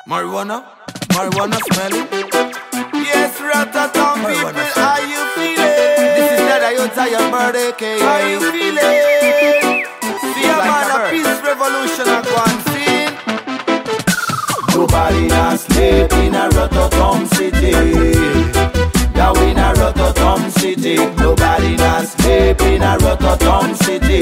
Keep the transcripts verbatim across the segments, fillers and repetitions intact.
Marijuana, marijuana smelling. Yes, Rototom people, how you feeling? This is that Iota, your birthday cake. How you feeling? See a man, a peace revolution, a one scene. Nobody not sleep in a Rototom city. Yeah, we in a Rototom city. Nobody not sleep in a Rototom city.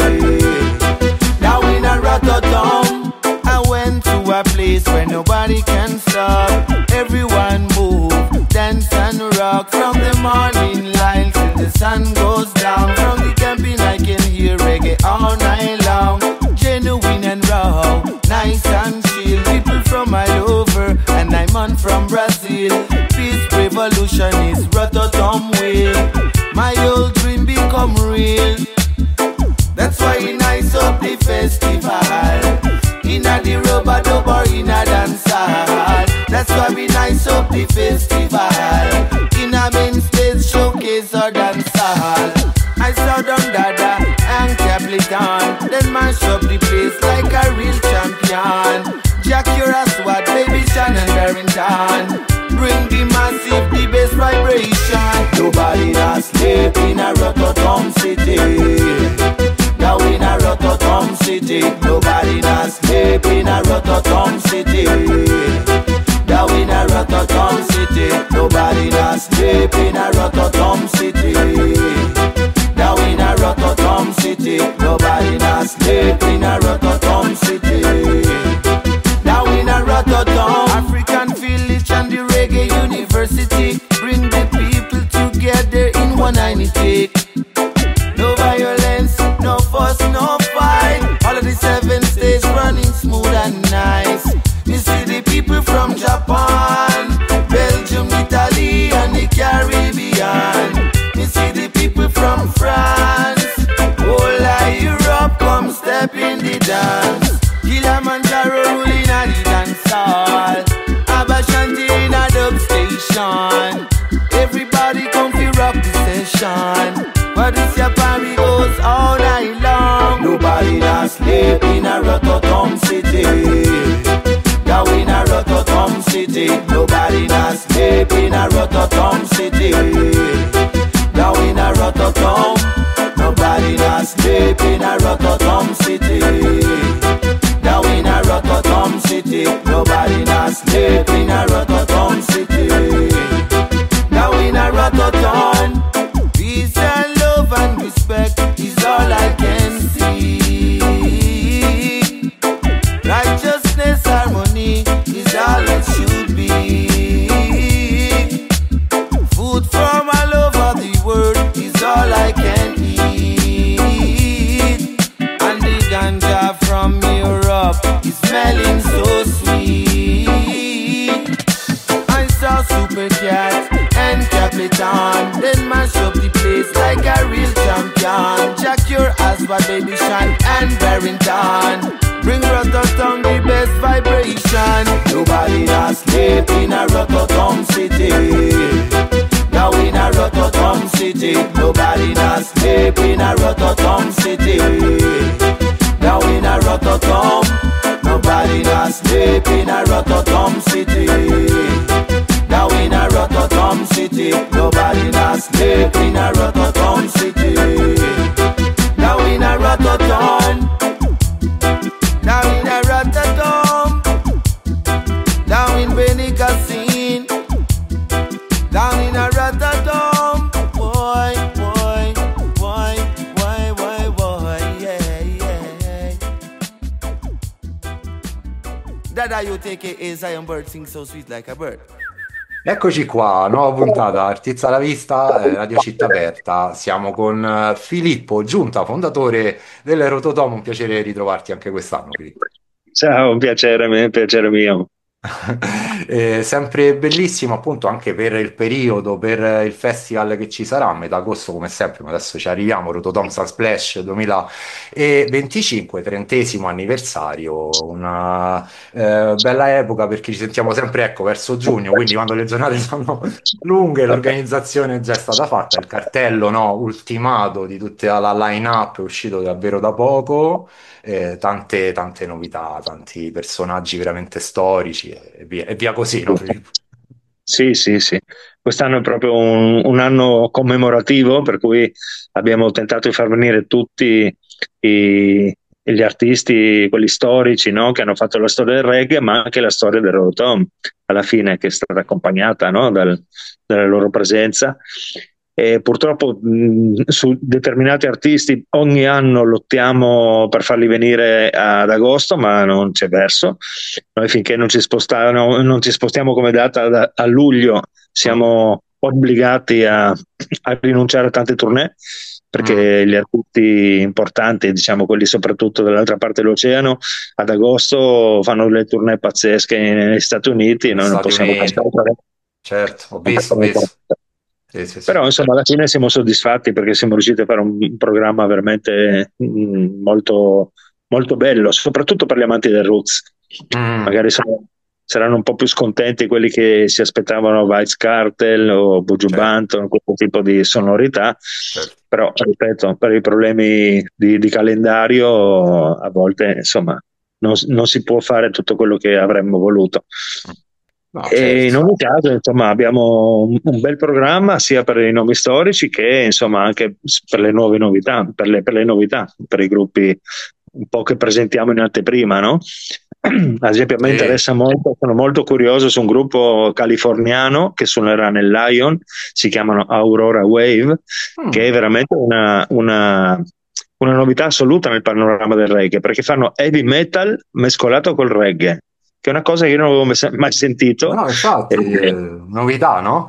Yeah, we in a Rototom. I went to a place where nobody can stop. Everyone move, dance and rock. From the morning light till the sun goes down. From the camping I can hear reggae all night long. Genuine and raw, nice and chill. People from all over, and I'm on from Brazil. Peace revolution is Rototom way. My old dream become real. That's why we nice up the festival. Inna the rubber dub or inna dance hall. That's why we nice up the festival. Inna main stage showcase or dance hall. I saw Don Dada and Capleton, then mash up the place like a real champion. Jack Uraswat, Baby Shannon Barrington, bring the massive, the best vibration. Nobody not sleep in a Rototom city. Yeah, we in a Rototom city. Nobody not sleep in a Rototom city. Yeah, we in a Rototom city. Nobody not sleep in a Rototom city. Yeah, we in a Rototom city. Nobody not sleep in a Rototom city. Yeah, we in a Rototom. African village and the reggae university bring the people together in one unity. No violence, no fuss, no fight. All of the seven states running smooth and nice. You see the people from Japan, Belgium, Italy and the Caribbean. You see the people from France, all of Europe come step in the dance. Kilimanjaro ruling at the dance hall. Abashanti in a dub station. Everybody come fi rock the session. But this your party goes all night long. Nobody not sleep in a Rototom city. Yeah, we in a Rototom city. Nobody not sleep in a Rototom city. Yeah, we in a Rototom. Nobody not sleep in a Rototom city. Yeah, we in a Rototom city. Nobody not sleep in a Rototom city. Yeah, we in a Rototom. Peace and love and respect is all I can see. Righteousness, harmony is all it should be. Food from all over the world is all I can eat. And the ganja from Europe is smelling so sweet. I saw Super Cat and Capleton, then mash up the place like a real champion. Jack your ass, but Baby Shan and Barrington, bring Rototom the best vibration. Nobody not sleep in a Rototom city. Yeah, we in a Rototom city. Nobody not sleep in a Rototom city. Yeah, we in a Rototom. Nobody not sleep in a Rototom city. Yeah, we in a Rototom city. Nobody not sleep in a Rototom city. Yeah, we in a Rototom. Down in a Rototom, down in Benicassin, down in a Rototom, boy, boy, boy, boy, boy, boy, yeah, yeah. Dada, you take it as Zion Bird sing so sweet like a bird. Eccoci qua, nuova puntata, Artizza alla vista, eh, Radio Città Aperta. Siamo con eh, Filippo Giunta, fondatore del Rototom. Un piacere ritrovarti anche quest'anno, Filippo. Ciao, un piacere, un piacere mio. Eh, sempre bellissimo appunto anche per il periodo, per il festival che ci sarà a metà agosto come sempre, ma adesso ci arriviamo, Rototom Splash duemilaventicinque, trentesimo anniversario, una eh, bella epoca perché ci sentiamo sempre ecco verso giugno, quindi quando le giornate sono lunghe, l'organizzazione è già stata fatta, il cartello no, ultimato di tutta la line-up è uscito davvero da poco, eh, tante, tante novità, tanti personaggi veramente storici e via, e via così, no, Filippo? Sì, sì, sì. Quest'anno è proprio un, un anno commemorativo, per cui abbiamo tentato di far venire tutti i- gli artisti, quelli storici, no? Che hanno fatto la storia del reggae, ma anche la storia del rotom, alla fine, che è stata accompagnata, no? Dal- dalla loro presenza. E purtroppo mh, su determinati artisti ogni anno lottiamo per farli venire ad agosto, ma non c'è verso. Noi finché non ci spostiamo, non ci spostiamo come data da- a luglio, siamo obbligati a, a rinunciare a tante tournée Mm, perché gli artisti importanti, diciamo quelli soprattutto dall'altra parte dell'oceano, ad agosto fanno delle tournée pazzesche negli Stati Uniti e negli noi non Stati possiamo Uniti, passare. certo, ho visto, ho visto. Sì, sì, sì. Però insomma alla fine siamo soddisfatti perché siamo riusciti a fare un, un programma veramente mm, molto, molto bello, soprattutto per gli amanti del roots. Mm, Magari sono- saranno un po' più scontenti quelli che si aspettavano Vybz Kartel o Buju certo, Banton, questo tipo di sonorità, certo. però ripeto, per i problemi di, di calendario a volte insomma non, non si può fare tutto quello che avremmo voluto. No, E in certo. ogni caso, insomma, abbiamo un, un bel programma sia per i nomi storici che insomma anche per le nuove novità, per le, per le novità, per i gruppi un po' che presentiamo in anteprima, no? Ad esempio, a me Sì. interessa molto, sono molto curioso su un gruppo californiano che suonerà nel Lion, si chiamano Aurora Wave, che è Mm. veramente una, una, una novità assoluta nel panorama del reggae, perché fanno heavy metal mescolato col reggae, che è una cosa che io non avevo mai mai sentito. No, infatti, eh, Eh, novità, no?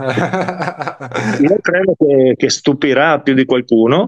io credo che, che stupirà più di qualcuno.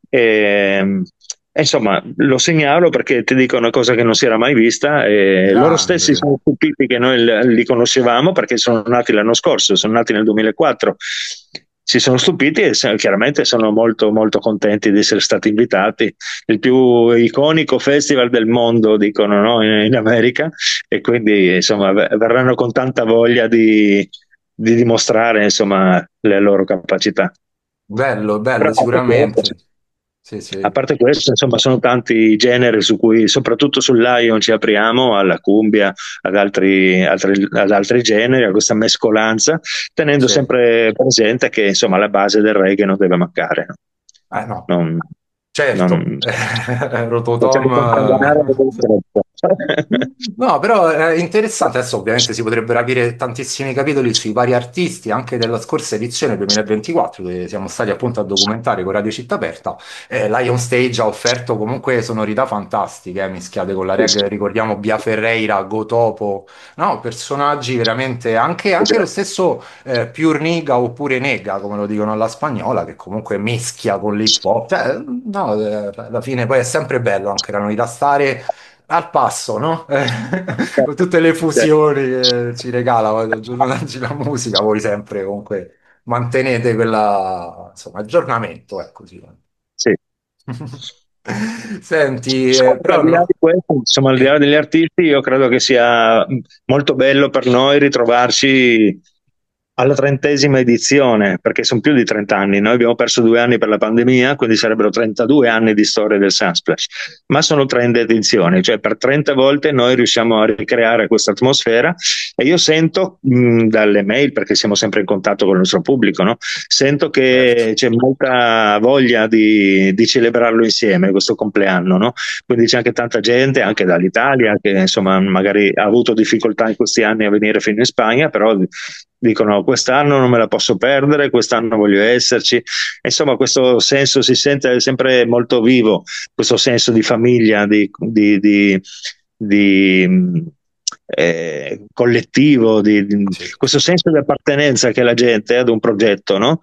E, e insomma, lo segnalo perché ti dico una cosa che non si era mai vista. E loro stessi Grande. sono stupiti che noi li li conoscevamo perché sono nati l'anno scorso, sono nati nel duemilaquattro. Si sono stupiti e se- chiaramente sono molto, molto contenti di essere stati invitati. Il più iconico festival del mondo, dicono, no? in, in America, e quindi insomma ver- verranno con tanta voglia di, di dimostrare insomma le loro capacità. Bello, Però bello, a parte questo, sicuramente. Sì, a sì, parte questo, insomma, sono tanti i generi su cui, soprattutto sul Lion, ci apriamo alla cumbia, ad altri, altri- ad altri generi, a questa mescolanza, tenendo sì. sempre presente che insomma la base del reggae non deve mancare. No? Eh, no, Non, certo. non, Rototom. facciamo condannare troppo. No, però è interessante. Adesso ovviamente si potrebbero aprire tantissimi capitoli sui vari artisti, anche della scorsa edizione duemilaventiquattro, dove siamo stati appunto a documentare con Radio Città Aperta. Eh, Lion Stage ha offerto comunque sonorità fantastiche, eh, mischiate con la reggae. Ricordiamo Bia Ferreira, Gotopo, no, personaggi veramente, anche, anche lo stesso eh, Pure Niga oppure Nega, come lo dicono alla spagnola, che comunque mischia con l'hip hop. Cioè, no, eh, alla fine poi è sempre bello anche la novità stare al passo, no? Con tutte le fusioni che ci regala poi dal giorno d'oggi la musica, voi sempre comunque mantenete quella, insomma, aggiornamento, ecco, sì. Sì. Senti, Insomma, eh, però però al di là no. di questo, insomma, al di là Sì, degli artisti, io credo che sia molto bello per noi ritrovarci alla trentesima edizione, perché sono più di trenta anni. Noi abbiamo perso due anni per la pandemia, quindi sarebbero trentadue anni di storia del Sunsplash, ma sono trenta edizioni, cioè per trenta volte noi riusciamo a ricreare questa atmosfera e io sento mh, dalle mail, perché siamo sempre in contatto con il nostro pubblico, no? Sento certo. che c'è molta voglia di, di celebrarlo insieme, questo compleanno, no? Quindi c'è anche tanta gente, anche dall'Italia, che insomma magari ha avuto difficoltà in questi anni a venire fino in Spagna, però dicono quest'anno non me la posso perdere, quest'anno voglio esserci. Insomma, questo senso si sente sempre molto vivo, questo senso di famiglia, di, di, di, di eh, collettivo, di, di- Sì. questo senso di appartenenza che la gente ha ad un progetto, no?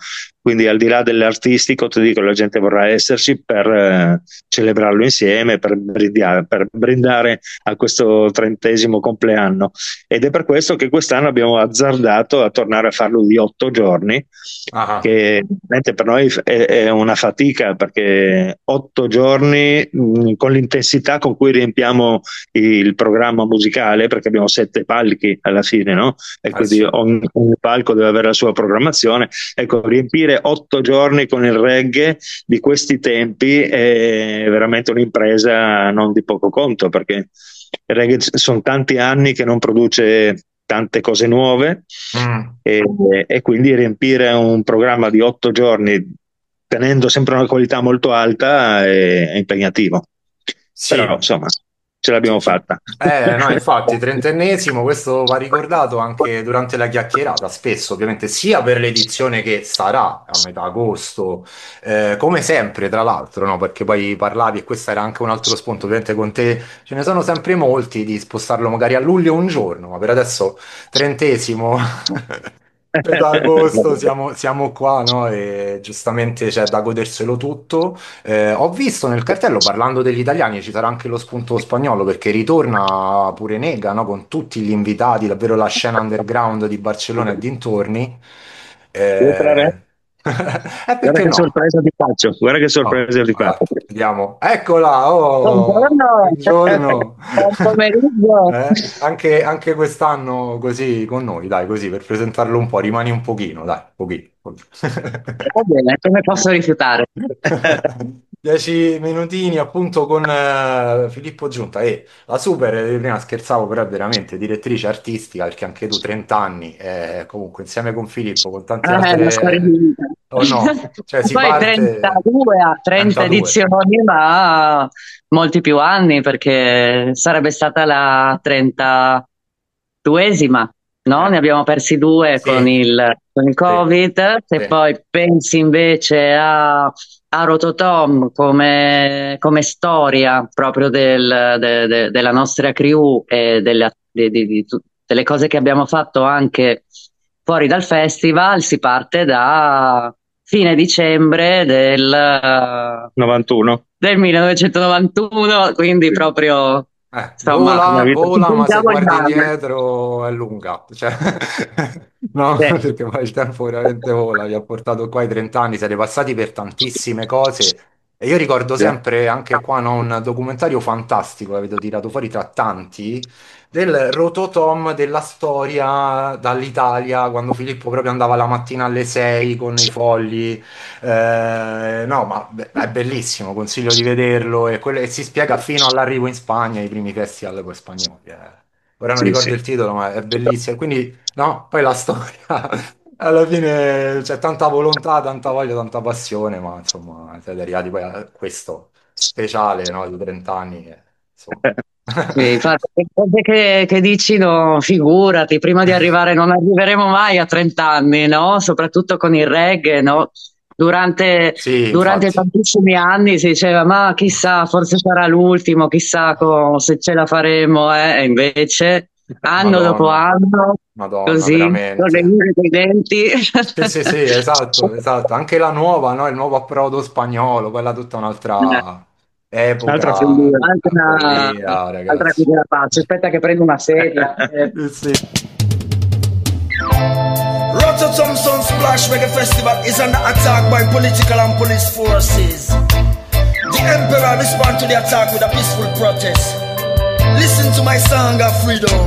quindi al di là dell'artistico ti dico la gente vorrà esserci per eh, celebrarlo insieme, per brindare, per brindare a questo trentesimo compleanno, ed è per questo che quest'anno abbiamo azzardato a tornare a farlo di otto giorni, Ah, che per noi è, è una fatica, perché otto giorni mh, con l'intensità con cui riempiamo il programma musicale, perché abbiamo sette palchi alla fine, no? E eh quindi sì. ogni, ogni palco deve avere la sua programmazione. Ecco, riempire otto giorni con il reggae di questi tempi è veramente un'impresa non di poco conto, perché il reggae sono tanti anni che non produce tante cose nuove, Mm. e, e quindi riempire un programma di otto giorni tenendo sempre una qualità molto alta è, è impegnativo. Però Sì. insomma ce l'abbiamo fatta. Eh, no, infatti, trentennesimo, questo va ricordato anche durante la chiacchierata, spesso, ovviamente, sia per l'edizione che sarà a metà agosto, eh, come sempre, tra l'altro, no? Perché poi parlavi, e questo era anche un altro spunto, ovviamente con te ce ne sono sempre molti di spostarlo magari a luglio un giorno, ma per adesso trentesimo. Metà agosto siamo, siamo qua, no? E giustamente c'è da goderselo tutto. Eh, ho visto nel cartello, parlando degli italiani, ci sarà anche lo spunto spagnolo perché ritorna pure Nega, no? Con tutti gli invitati, davvero la scena underground di Barcellona e dintorni. Vuoi entrare? Eh, eh, Guarda perché che no? sorpresa ti faccio, guarda che Oh, sorpresa ti ah, faccio. vediamo. Eccola, oh, Buongiorno, buongiorno. buon pomeriggio. Eh, anche, anche quest'anno così con noi, dai, così per presentarlo un po', rimani un pochino, dai, pochino. pochino. Va bene, come posso rifiutare? Dieci minutini appunto con eh, Filippo Giunta e la super, eh, prima scherzavo, però è veramente direttrice artistica perché anche tu trenta anni, eh, comunque insieme con Filippo, con tante Ah, è una storia di altre... vita. Oh no, cioè si Poi parte... trentadue a trenta trentadue. edizioni, ma molti più anni perché sarebbe stata la trentaduesima, no? Eh, Ne abbiamo persi due con sì, il, con il sì, Covid. Se sì. poi pensi invece a, a Rototom come, come storia proprio del- de- de- della nostra crew e delle, di- di- di tu- delle cose che abbiamo fatto anche fuori dal festival, si parte da fine dicembre del, novantuno. del millenovecentonovantuno, quindi proprio Eh, insomma, Una vola, vita. ci vola, ma se puntiamo il guardi banner. indietro è lunga, cioè, no, Sì. perché poi il tempo veramente vola, vi ha portato qua i trenta anni, siete passati per tantissime cose e io ricordo Sì. sempre anche qua no, un documentario fantastico che avete tirato fuori tra tanti del rototom della storia dall'Italia quando Filippo proprio andava la mattina alle sei con i fogli. Eh, no, ma be- è bellissimo, consiglio di vederlo e, quello- e si spiega fino all'arrivo in Spagna, i primi festival poi spagnoli. eh. Ora non Sì, ricordo sì. il titolo, ma è bellissimo. Quindi, no, poi la storia, alla fine c'è tanta volontà, tanta voglia, tanta passione, ma insomma, siete arrivati poi a questo speciale, no, di trenta anni. che, insomma. Sì, infatti, le cose che, che dici, no, figurati, prima di arrivare non arriveremo mai a trenta anni, no? Soprattutto con il reggae, no? Durante, Sì, durante infatti. tantissimi anni si diceva, ma chissà, forse sarà l'ultimo, chissà co- se ce la faremo, eh? E invece, anno dopo Madonna, anno, Madonna, così, con le veramente. mine dei denti. Sì, sì, sì, esatto, esatto. Anche la nuova, no? Il nuovo approdo spagnolo, quella tutta un'altra Un'altra epoca, follia. una Altra, follia, altra ragazzi. cosa da faccio. Aspetta che prendo una sedia. Eh. Sì, sì. Rototom Sun Splash Reggae Festival is under attack by political and police forces. The Emperor respond to the attack with a peaceful protest. Listen to my song of freedom.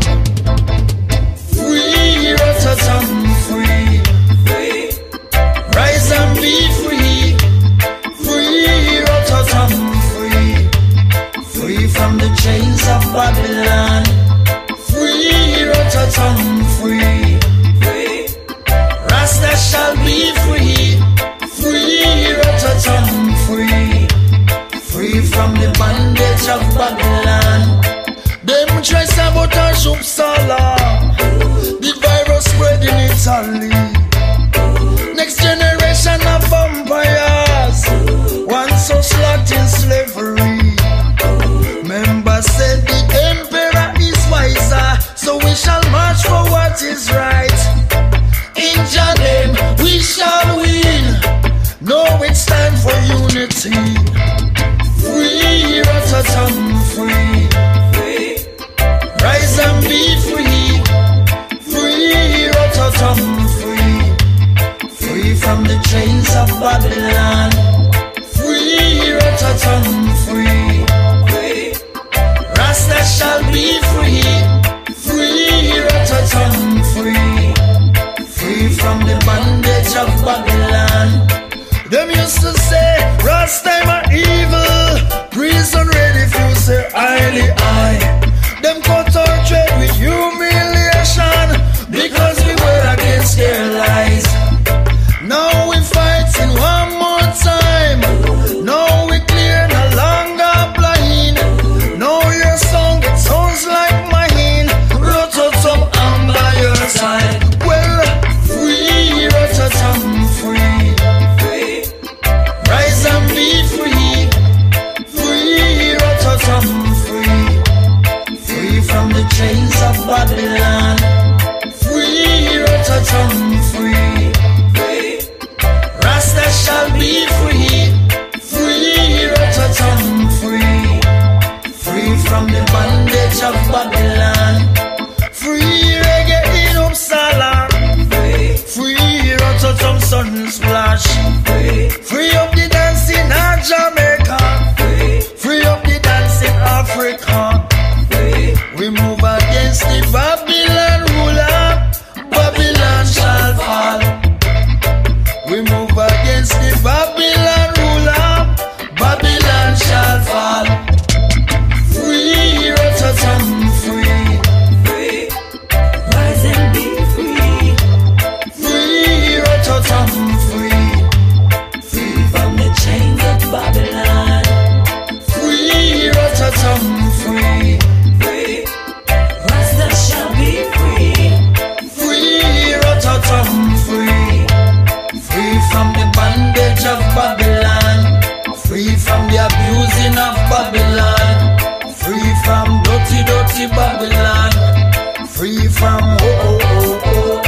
Free Rototom, free. Free. Rise and be free. Free Rototom, free. Free from the chains of Babylon. Free Rototom, free. Free. Rasta shall be free. Free Rototom, free. Free from the bondage of Babylon. Them try sabotage Uppsala. The virus spread in Italy. Next generation of vampires. Once so slaughtered in slavery. Members said the emperor is wiser, so we shall march for what is right. In Jah name we shall win. Rototom free, free from the bondage of Babylon. Them used to say, Rasta are evil, prison ready for say highly high. Them cut our trade with humiliation, because we were against their lies. Now we fighting one more time. Now we clear, no longer blind. Now your song, it sounds like mine. Rototom, I'm by your side. Well, free, Rototom, free. Free. Rise and be free. Free, Rototom, free. Free from the chains of Babylon. Free, Rototom, free. Rasta shall be free, free, Rototom free, free from the bondage of Babylon, free reggae in Uppsala, free, free Rototom Sunsplash, free, free up the dance in Jamaica, free, free up the dance in Africa, free. We move against the Babylon ruler, Babylon shall fall. We move against the Babylon ruler, Babylon shall fall. Free, Rototom, free. Free, rise and be free. Free, Rototom, free. Free from the chains of Babylon. Free, Rototom, free. Free, Rasta shall be free. Free, Rototom, free. Free from the bondage of Babylon, free from the abusing of Babylon, free from dirty, dirty Babylon, free from oh, oh, oh, oh.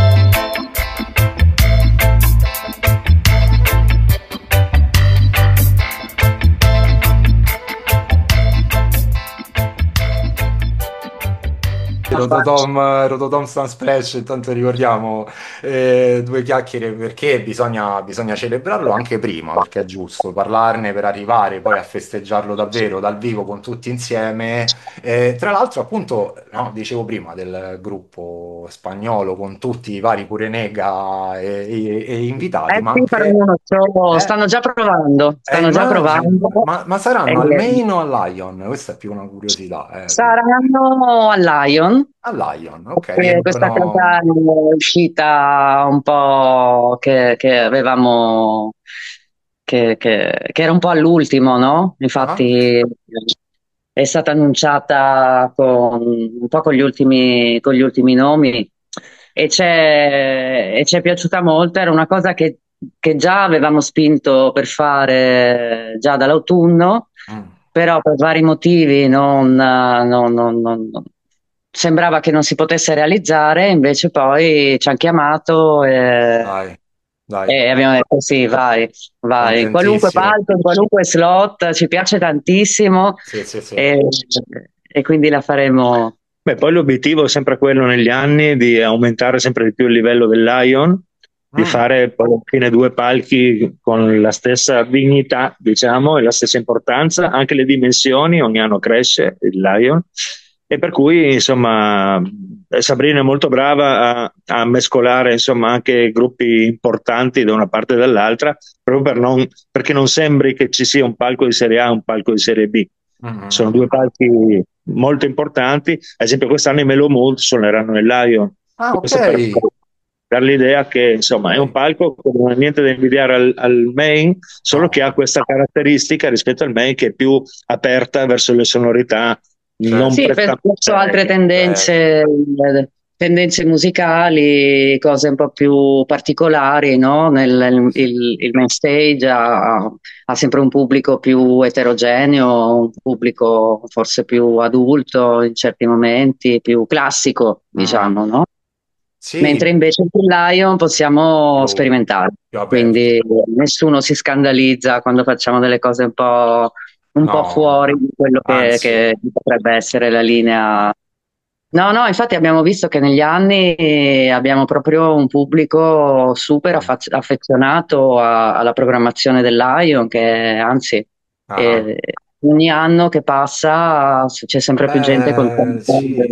Rototom, Rototom Sunsplash, intanto ricordiamo eh, due chiacchiere perché bisogna, bisogna celebrarlo anche prima, perché è giusto parlarne per arrivare poi a festeggiarlo davvero dal vivo con tutti insieme. Eh, tra l'altro, appunto, no, dicevo prima del gruppo spagnolo con tutti i vari pure Nega e, e- e invitati, Eh ma sì, per anche... uno, sto- eh, stanno già provando, eh, stanno già immagino. provando. Ma, ma saranno al Eh, Main o al Lion? Questa è più una curiosità. Eh. saranno al Lion. Al Lion, ok, Eh, Questa riempiono... cosa è uscita un po' che, che avevamo, che, che- che era un po' all'ultimo, no? Ah, Infatti è stata annunciata con, un po' con gli ultimi, con gli ultimi nomi e c'è e ci è piaciuta molto. Era una cosa che, che già avevamo spinto per fare già dall'autunno, mm, però per vari motivi non, non- non- non- non- sembrava che non si potesse realizzare, invece poi ci hanno chiamato e, dai, dai, e abbiamo detto sì, vai, vai, in qualunque contentissimo. palco, in qualunque slot, ci piace tantissimo Sì, sì, sì. e, e quindi la faremo. Beh, poi l'obiettivo è sempre quello negli anni di aumentare sempre di più il livello del Lion, di Mm, fare poi alla fine due palchi con la stessa dignità, diciamo, e la stessa importanza, anche le dimensioni, ogni anno cresce il Lion. E per cui, insomma, Sabrina è molto brava a, a mescolare, insomma, anche gruppi importanti da una parte e dall'altra, proprio per non, perché non sembri che ci sia un palco di Serie A e un palco di Serie B. mm, Sono mm. due palchi molto importanti. Ad esempio, quest'anno i Melo Mood suoneranno nel Lion. Ah, ok, Questo per dare l'idea che, insomma, è un ok. palco che non ha niente da invidiare al, al main, solo No, che ha questa caratteristica rispetto al main che è più aperta verso le sonorità non Sì, certo. penso prettamente verso altre reggae. Eh, tendenze, eh, tendenze musicali, cose un po' più particolari, no? Nel, il, il main stage ha, ha sempre un pubblico più eterogeneo, un pubblico forse più adulto in certi momenti, più classico, mm, diciamo, no? Mentre sì, invece sul Lion possiamo più, sperimentare, più aperto. quindi nessuno si scandalizza quando facciamo delle cose un po', un po' fuori No, di quello che, anzi, che potrebbe essere la linea. No, no, infatti abbiamo visto che negli anni abbiamo proprio un pubblico super mm, affa- affezionato a- alla programmazione del Lion, che anzi, ah, eh, ogni anno che passa c'è sempre più gente beh, contenta. sì,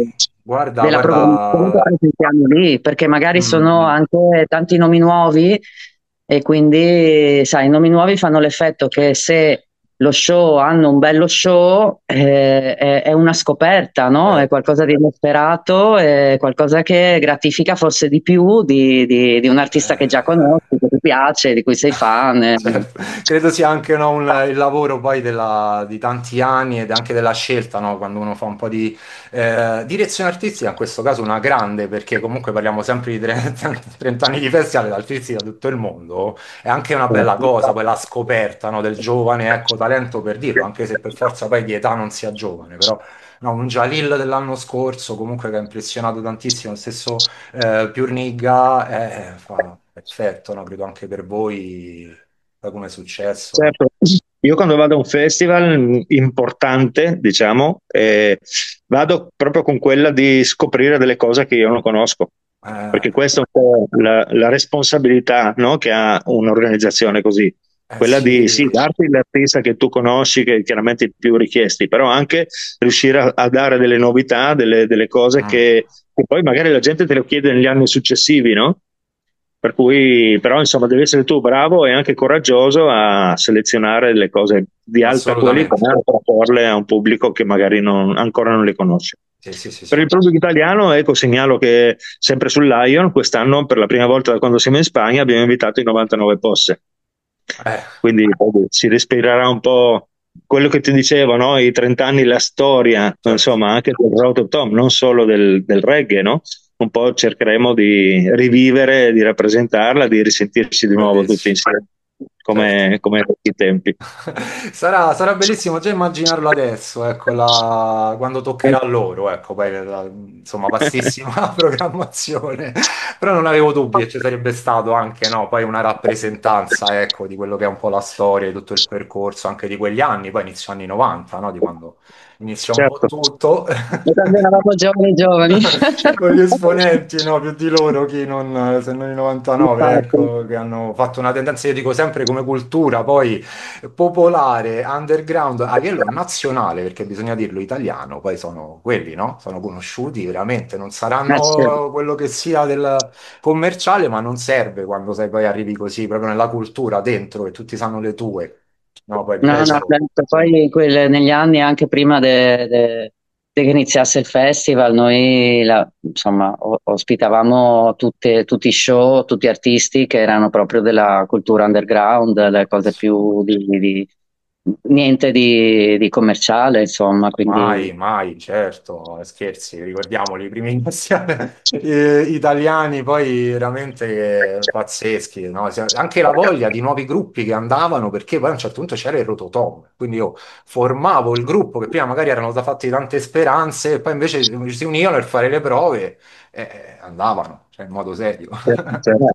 Guarda, della programmazione che guarda. presentiamo lì, perché magari sono Mm, anche tanti nomi nuovi e quindi, sai, i nomi nuovi fanno l'effetto che se lo show hanno un bello show, eh, è, è una scoperta, no? È certo. qualcosa di inesperato, è qualcosa che gratifica forse di più di, di- di un artista che già Eh, conosci, che ti piace, di cui sei fan. eh. certo. Credo sia anche no, un- il lavoro poi della- di tanti anni ed anche della scelta, no? Quando uno fa un po' di eh, direzione artistica, in questo caso una grande, perché comunque parliamo sempre di trenta, trenta anni di festival ed artisti da tutto il mondo, è anche una bella cosa, poi la scoperta, no, del giovane, ecco, talento per dirlo, anche se per forza poi di età non sia giovane, però no, un Jalil dell'anno scorso comunque che ha impressionato tantissimo, lo stesso eh, Piurniga, eh, fa perfetto, no? Credo anche per voi, da come è successo. Certo, io quando vado a un festival mh, importante, diciamo, eh, vado proprio con quella di scoprire delle cose che io non conosco, Eh, perché questa è un po' la, la responsabilità, no, che ha un'organizzazione così, eh quella di sì, sì. darti l'artista che tu conosci, che è chiaramente i più richiesti, però anche riuscire a, a dare delle novità, delle, delle cose Mm. che, che poi magari la gente te lo chiede negli anni successivi, no? Per cui, però, insomma, devi essere tu bravo e anche coraggioso a selezionare le cose di alta qualità Assolutamente. e proporle a un pubblico che magari non- ancora non le conosce. Sì, sì, sì, Per sì. il pubblico italiano, ecco, segnalo che sempre sul Lion, quest'anno, per la prima volta da quando siamo in Spagna, abbiamo invitato i novantanove Posse. Eh, Quindi vabbè, si respirerà un po' quello che ti dicevo, no? I trenta anni, la storia, certo. insomma, anche del Road Tom, non solo del, del reggae, no? Un po' cercheremo di rivivere, di rappresentarla, di risentirci di nuovo tutti Bellissimo. insieme, Certo. come, come ai vecchi tempi. Sarà, sarà bellissimo già immaginarlo adesso, ecco, la- quando toccherà a loro, ecco, poi la- insomma, vastissima programmazione, però non avevo dubbi che ci sarebbe stato anche, no, poi una rappresentanza, ecco, di quello che è un po' la storia, di tutto il percorso, anche di quegli anni, poi inizio anni novanta, no, di quando iniziò un po' Certo, tutto. Noi quando eravamo giovani, giovani. Con gli esponenti, no, più di loro, chi non, se non i novantanove, infatti. ecco, che hanno fatto una tendenza, io dico sempre come cultura, poi popolare, underground, a livello nazionale, perché bisogna dirlo italiano, poi sono quelli, no? Sono conosciuti veramente, non Eh, sì. saranno quello che sia del commerciale, ma non serve quando sei poi arrivi così, proprio nella cultura, dentro, e tutti sanno le tue, no? Poi No, no, diventa... certo. insomma, Poi quelle- negli anni, anche prima de- de- de che iniziasse il festival, noi la- insomma, o- ospitavamo tutte- tutti i show, tutti gli artisti che erano proprio della cultura underground, le cose più di, di- niente di, di commerciale, insomma, mai, quindi mai, certo, scherzi, ricordiamoli, i primi iniziali eh, italiani poi veramente pazzeschi, no? Se- Anche la voglia di nuovi gruppi che andavano, perché poi a un certo punto c'era il Rototom, quindi io formavo il gruppo che prima magari erano da fatti tante speranze, e poi invece si univano per fare le prove e andavano, cioè in modo serio. Certo.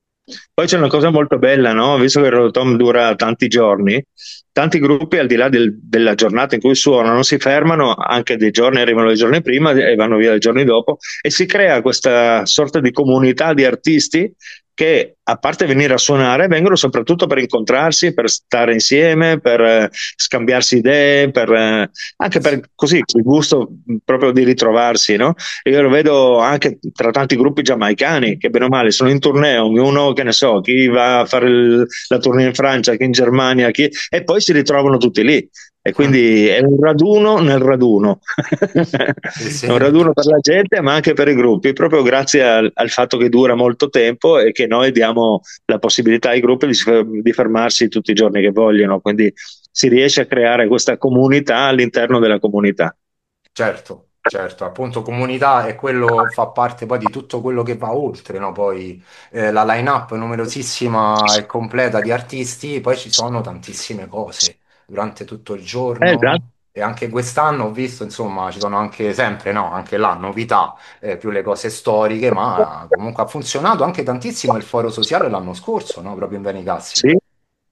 Poi c'è una cosa molto bella, no? Visto che il Rotom dura tanti giorni, tanti gruppi al di là del- della giornata in cui suonano si fermano, anche dei giorni arrivano dei giorni prima e vanno via dei giorni dopo e si crea questa sorta di comunità di artisti che a parte venire a suonare vengono soprattutto per incontrarsi, per stare insieme, per eh, scambiarsi idee, per, eh, anche per così il gusto proprio di ritrovarsi, no? Io lo vedo anche tra tanti gruppi giamaicani che bene o male sono in tournée, ognuno che ne so, chi va a fare il- la tournée in Francia, chi in Germania, chi... e poi si ritrovano tutti lì. E quindi è un raduno nel raduno, Sì, è un sì. raduno per la gente, ma anche per i gruppi, proprio grazie al, al fatto che dura molto tempo e che noi diamo la possibilità ai gruppi di, di fermarsi tutti i giorni che vogliono. Quindi si riesce a creare questa comunità all'interno della comunità. Certo, certo, appunto comunità è quello, fa parte poi di tutto quello che va oltre, no? Poi eh, la line-up numerosissima e completa di artisti, poi ci sono tantissime cose durante tutto il Eh, esatto. giorno e anche quest'anno ho visto, insomma, ci sono anche sempre, no? Anche là novità, eh, più le cose storiche, ma comunque ha funzionato anche tantissimo il foro sociale l'anno scorso, no? Proprio in Benicassim, Sì,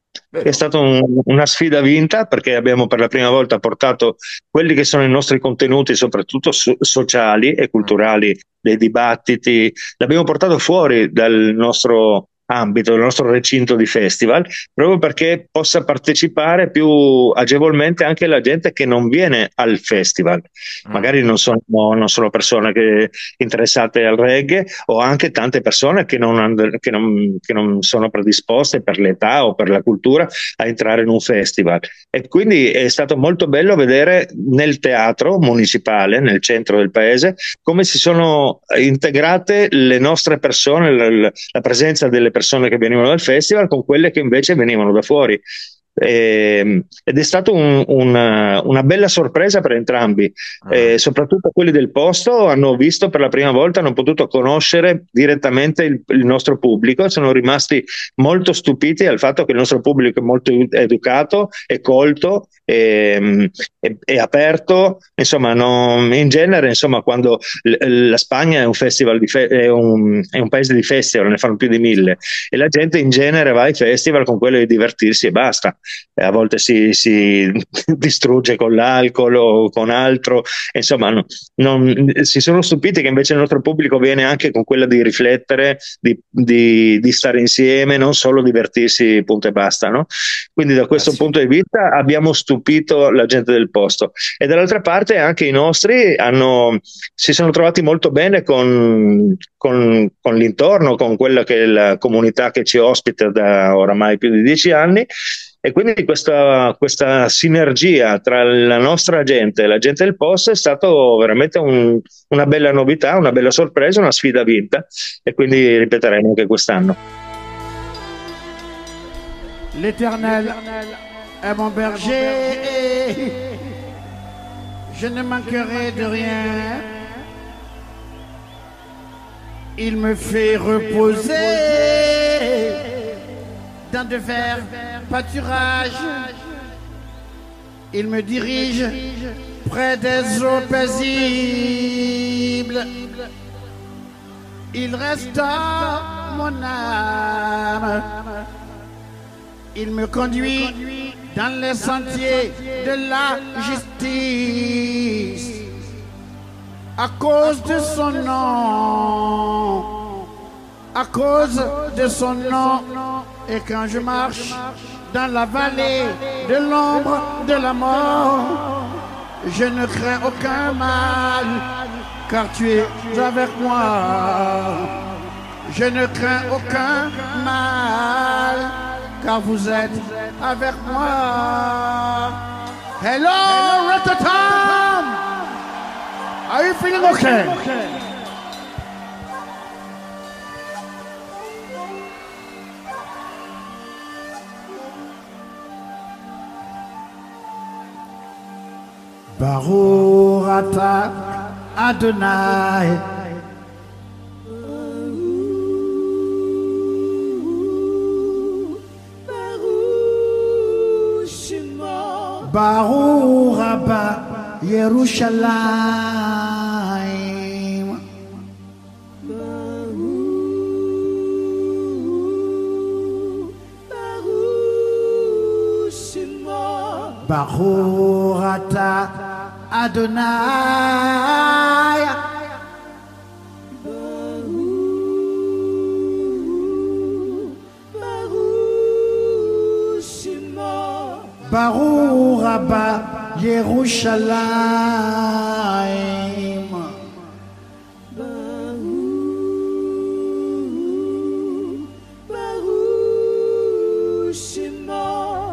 è vero? stata un- una sfida vinta perché abbiamo per la prima volta portato quelli che sono i nostri contenuti, soprattutto so- sociali e Mm, culturali, dei dibattiti, l'abbiamo portato fuori dal nostro ambito, del nostro recinto di festival, proprio perché possa partecipare più agevolmente anche la gente che non viene al festival. Mm. Magari non sono, non sono persone che, interessate al reggae, o anche tante persone che non, che, non, che non sono predisposte per l'età o per la cultura a entrare in un festival. E quindi è stato molto bello vedere nel teatro municipale, nel centro del paese, come si sono integrate le nostre persone, la, la presenza delle persone che venivano dal festival con quelle che invece venivano da fuori. Eh, ed è stata un, una, una bella sorpresa per entrambi, eh, soprattutto quelli del posto hanno visto per la prima volta, hanno potuto conoscere direttamente il, il nostro pubblico, sono rimasti molto stupiti al fatto che il nostro pubblico è molto educato, è colto, è, è, è aperto, insomma non, in genere insomma, quando l, la Spagna è un festival di fe, è, un, è un paese di festival, ne fanno più di mille, e la gente in genere va ai festival con quello di divertirsi e basta. A volte si, si distrugge con l'alcol o con altro, insomma non, non, si sono stupiti che invece il nostro pubblico viene anche con quella di riflettere, di, di, di stare insieme, non solo divertirsi punto e basta, no? Quindi da questo Grazie. punto di vista abbiamo stupito la gente del posto, e dall'altra parte anche i nostri hanno, si sono trovati molto bene con, con, con l'intorno, con quella che è la comunità che ci ospita da oramai più di dieci anni. E quindi questa, questa sinergia tra la nostra gente e la gente del posto è stato veramente un, una bella novità, una bella sorpresa, una sfida vinta, e quindi ripeteremo anche quest'anno. L'Éternel est mon berger, je ne manquerai de rien. Il me fait reposer dans de verts pâturages, il me dirige près des eaux paisibles, il restaure mon âme, il me conduit dans les sentiers de la justice, à cause de son nom, à cause de son nom. Et quand je marche dans la vallée de l'ombre de la mort, je ne crains aucun mal, car tu es avec moi. Je ne crains aucun mal, car vous êtes avec moi. Hello, Rototom! Are you feeling okay? Baruch atah Adonai, Baruch Shemo, Baruch Rabba Yerushalayim, Baruch Shemo, Baruch atah Adonai, Baruch Shemo, Baruch Rabba Yerushalayim, Baruch Shemo.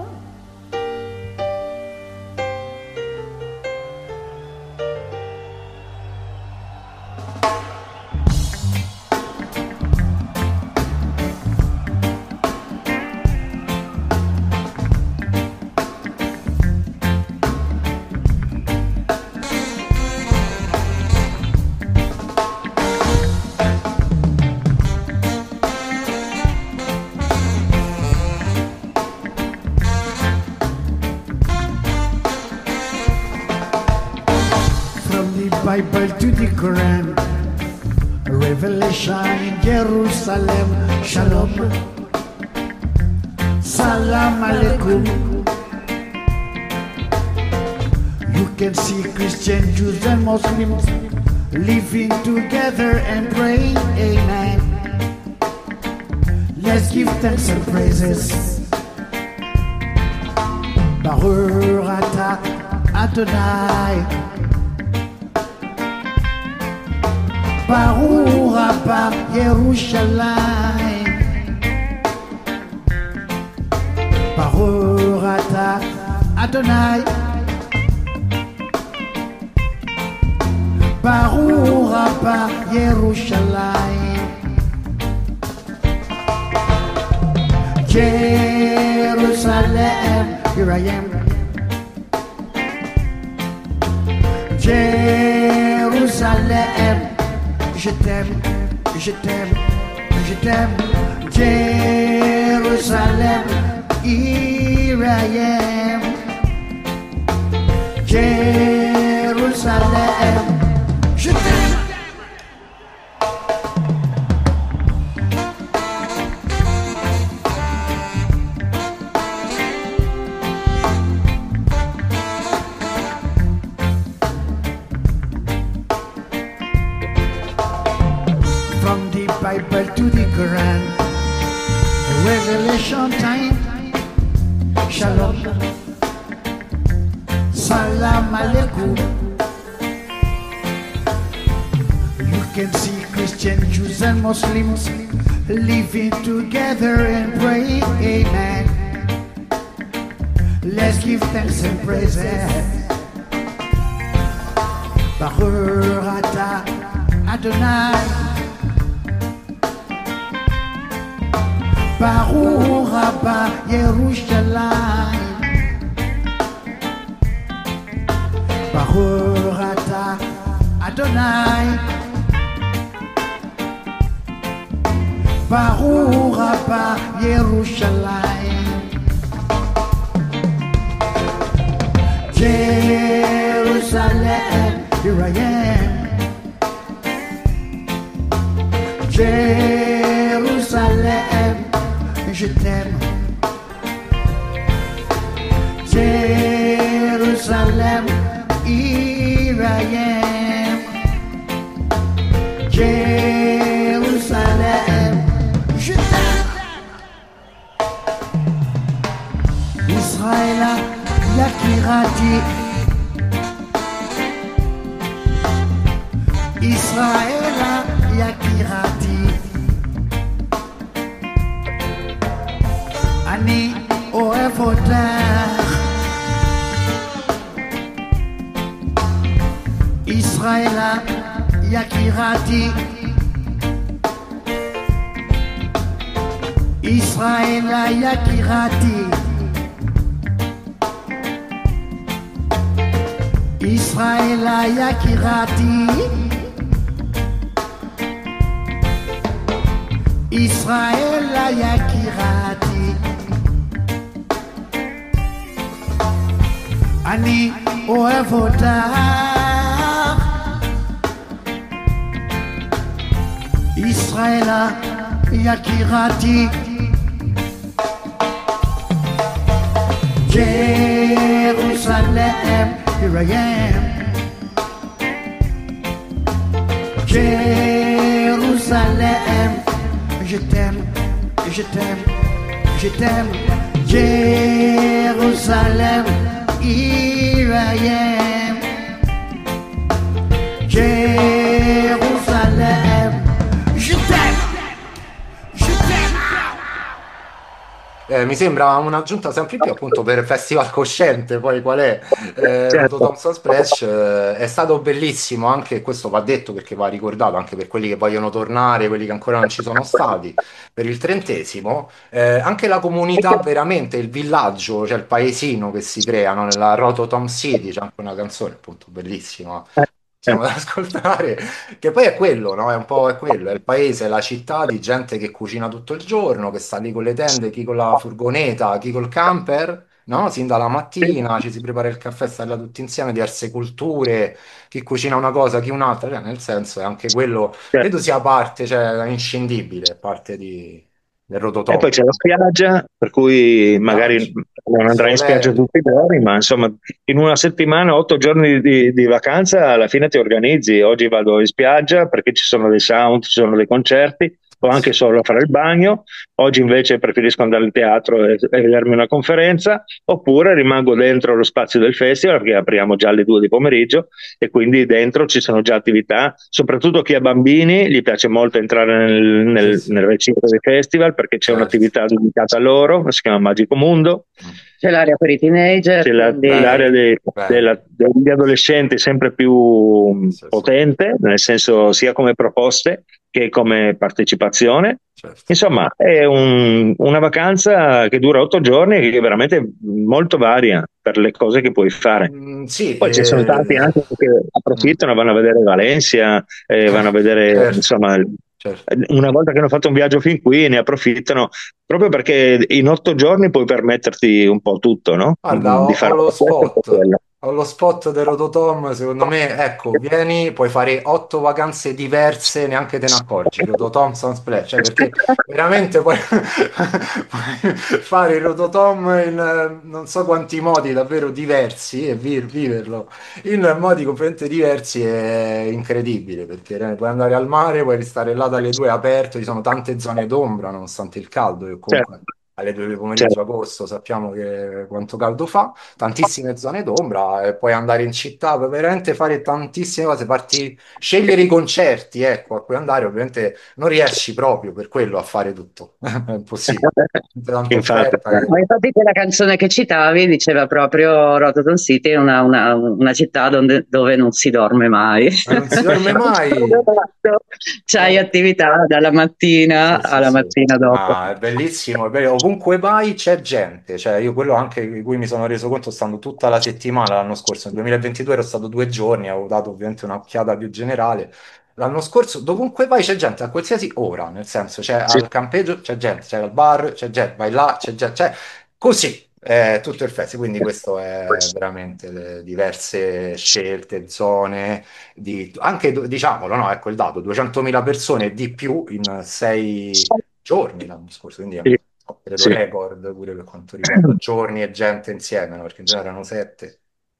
Bible to the Quran, Revelation in Jerusalem, Shalom, Salam Alaikum. You can see Christian, Jews and Muslims living together and praying, amen. Let's give thanks and praises. Baruch atah Adonai. Baruch haba Yerushalayim. Baruch atah Adonai. Baruch haba Yerushalayim. Jerusalem, here I am. Jerusalem, je t'aime, je t'aime, je t'aime. Jerusalem, here I am. Jerusalem, je t'aime. Bible to the Quran, Revelation time, Shalom, Salam Alaikum. You can see Christian, Jews and Muslims living together and pray, amen. Let's give thanks and praises. Baruch atah Adonai. Baruch haba Yerushalayim. Baruch atah Adonai. Baruch haba Yerushalayim. Jerusalem, here I am. Jerusalem, je t'aime. Jerusalem, here I am. Jerusalem, je t'aime. Israël, Yakirati. Israël, Yakirati. אני אוהב אותך, ישראלה יקירתי, ישראלה יקירתי, ישראלה יקירתי, ישראלה יקירתי. אני אוהב אותך, ישראלה יקירתי. Jerusalem, here I am. Jerusalem, je t'aime, je t'aime, je t'aime. Jerusalem, here I am. Jerusalem, je t'aime, je t'aime. Eh, mi sembra un'aggiunta sempre più appunto per Festival Cosciente, poi qual è? Eh, Certo. Thompson Splash eh, è stato bellissimo, anche questo va detto perché va ricordato anche per quelli che vogliono tornare, quelli che ancora non ci sono stati, per il trentesimo, eh, anche la comunità veramente, il villaggio, cioè il paesino che si crea, no? Nella Rototom City, c'è anche una canzone appunto bellissima. Eh, Siamo ad ascoltare, che poi è quello, no? È un po' è quello, è il paese, è la città di gente che cucina tutto il giorno, che sta lì con le tende, chi con la furgoneta, chi col camper, no? Sin dalla sì, mattina ci si prepara il caffè, sta là tutti insieme, diverse culture, chi cucina una cosa, chi un'altra, cioè, nel senso è anche quello, certo. credo sia parte, cioè, inscindibile, parte di, del E poi Rototom. c'è la spiaggia, per cui magari Spiaggia, non andrai in spiaggia sole, tutti i giorni, ma insomma in una settimana, otto giorni di, di vacanza, alla fine ti organizzi. Oggi vado in spiaggia perché ci sono dei sound, ci sono dei concerti, o anche solo a fare il bagno. Oggi invece preferisco andare al teatro e, e vedermi una conferenza, oppure rimango dentro lo spazio del festival perché apriamo già alle due di pomeriggio e quindi dentro ci sono già attività, soprattutto chi ha bambini gli piace molto entrare nel, Sì, nel, sì, nel recinto del festival perché c'è certo. un'attività dedicata a loro, si chiama Magico Mondo. Mm. C'è l'area per i teenager, C'è la- quindi l'area Bello, dei- della- bello. degli adolescenti sempre più mh, Sì, sì, potente, nel senso sia come proposte che come partecipazione. certo. Insomma, è un- una vacanza che dura otto giorni e che è veramente molto varia per le cose che puoi fare. Mm, sì, Poi ci sono tanti eh, anche che mm, approfittano, vanno a vedere Valencia, eh, vanno a vedere, certo, insomma, certo. una volta che hanno fatto un viaggio fin qui ne approfittano proprio perché in otto giorni puoi permetterti un po' tutto, no? Guarda, Mm, ho, Di ho fare un lo po' questo e un po' spot, quello. ho lo spot del Rototom, secondo me, ecco, vieni, puoi fare otto vacanze diverse, neanche te ne accorgi, Rototom Sunsplash, cioè perché veramente puoi, puoi fare il Rototom in eh, non so quanti modi davvero diversi e vi- viverlo in modi completamente diversi è incredibile, perché eh, puoi andare al mare, puoi restare là dalle due aperto, ci sono tante zone d'ombra nonostante il caldo, e Certo, comunque alle due del pomeriggio certo. agosto sappiamo che quanto caldo fa, tantissime zone d'ombra e puoi andare in città, puoi veramente fare tantissime cose, farti scegliere i concerti, ecco, a cui andare, ovviamente non riesci proprio per quello a fare tutto, è impossibile, tanta Infatti, offerta che... ma infatti quella canzone che citavi diceva proprio Rotterdam City è una, una- una città donde- dove non si dorme mai. Ma non si dorme mai! C'hai Eh, attività dalla mattina sì, sì, alla sì. mattina dopo. Ma è bellissimo, è bello. Ovunque vai c'è gente, cioè io quello anche di cui mi sono reso conto stando tutta la settimana l'anno scorso, nel duemilaventidue ero stato due giorni, avevo dato ovviamente un'occhiata più generale. L'anno scorso dovunque vai c'è gente a qualsiasi ora, nel senso c'è sì, al campeggio c'è gente, c'è al bar c'è gente, vai là c'è gente, cioè così è tutto il festival, quindi questo è veramente le diverse scelte, zone di, anche diciamolo, no, ecco il dato, duecentomila persone di più in sei giorni l'anno scorso, quindi è un sì, oh, credo sì. record pure per quanto riguarda giorni e gente insieme, no? Perché in genere erano sette.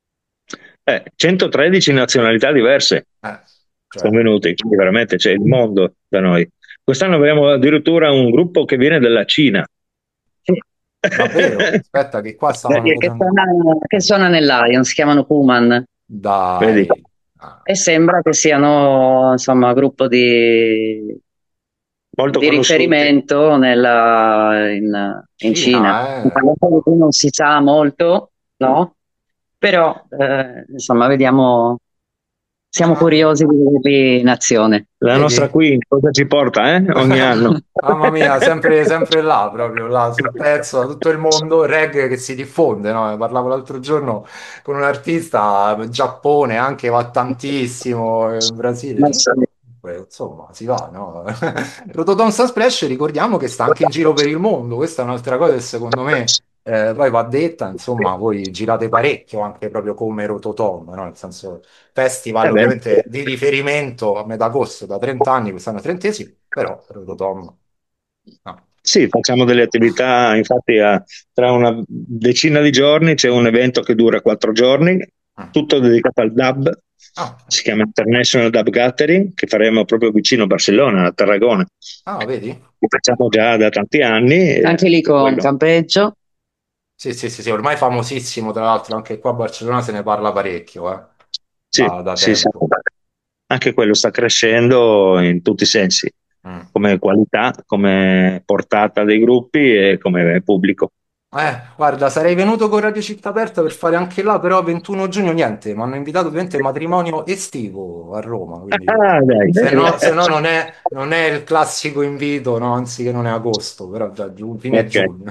Eh, centotredici nazionalità diverse Eh, sono cioè, venute, quindi veramente c'è il mondo da noi. Quest'anno abbiamo addirittura un gruppo che viene dalla Cina. Sì. davvero, aspetta che qua stavano Che facendo... suona, che eh, suona nel si chiamano Pullman Vedi? dai, ah, e sembra che siano insomma gruppo di, Molto di conosciuti. riferimento nella, in, in Cina. Cina, In eh. realtà non si sa molto, no? Però eh, insomma vediamo, siamo Ah, curiosi di vederli in azione. La nostra vedi? Queen cosa ci porta, eh? Ogni anno. Mamma mia, sempre, sempre là, proprio là sul pezzo, da tutto il mondo, il reggae che si diffonde, no? Parlavo l'altro giorno con un artista, in Giappone anche va tantissimo, in Brasile, Ma dico, sì. "Beh, insomma, si va, no? Rototom Splash, ricordiamo che sta anche in giro per il mondo, questa è un'altra cosa che secondo me eh, poi va detta, insomma, voi girate parecchio anche proprio come Rototom, no? Nel senso, festival Eh beh, ovviamente di riferimento a metà agosto da trenta anni, quest'anno è trentesimo, però Rototom, no. sì, facciamo delle attività, infatti a- tra una decina di giorni c'è un evento che dura quattro giorni, Ah, tutto dedicato al dub, ah, si chiama International Dub Gathering, che faremo proprio vicino a Barcellona, a Tarragona. ah, vedi? Che facciamo già da tanti anni. E Anche lì con quello. campeggio. Sì, sì, sì, sì, ormai famosissimo, tra l'altro anche qua a Barcellona se ne parla parecchio, eh, Sì, da, da sì, sì. tempo. Anche quello sta crescendo in tutti i sensi, Mm. come qualità, come portata dei gruppi e come pubblico. Eh, guarda, sarei venuto con Radio Città Aperta per fare anche là, però ventuno giugno niente, mi hanno invitato ovviamente al matrimonio estivo a Roma, quindi Ah, dai. se no, se no non è, non è il classico invito, no, anzi che non è agosto, però già giù, fine Ok, giugno,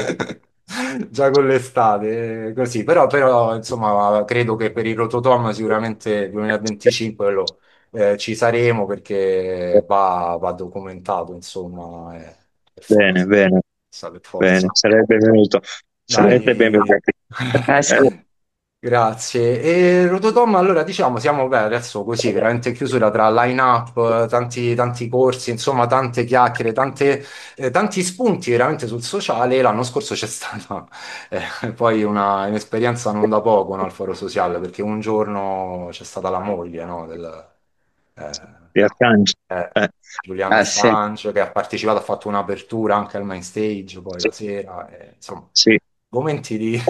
già con l'estate, eh, così, però, però insomma credo che per il Rototom sicuramente duemilaventicinque quello, eh, ci saremo perché va, va documentato, insomma, eh, per bene, forza, bene, sa per bene, forza. sarete benvenuto. Sarete Dai, benvenuti. Eh sì. grazie. E Rototom, allora diciamo, siamo beh, adesso così, veramente in chiusura tra line-up, tanti, tanti corsi, insomma, tante chiacchiere, tante, eh, tanti spunti veramente sul sociale. L'anno scorso c'è stata eh, poi una, un'esperienza non da poco, no, al Foro Sociale, perché un giorno c'è stata la moglie, no, del, eh, di Assange. Eh, Eh. Julian Ah, sì. Assange che ha partecipato, ha fatto un'apertura anche al main stage poi Sì. la sera, eh, insomma, Sì. momenti di,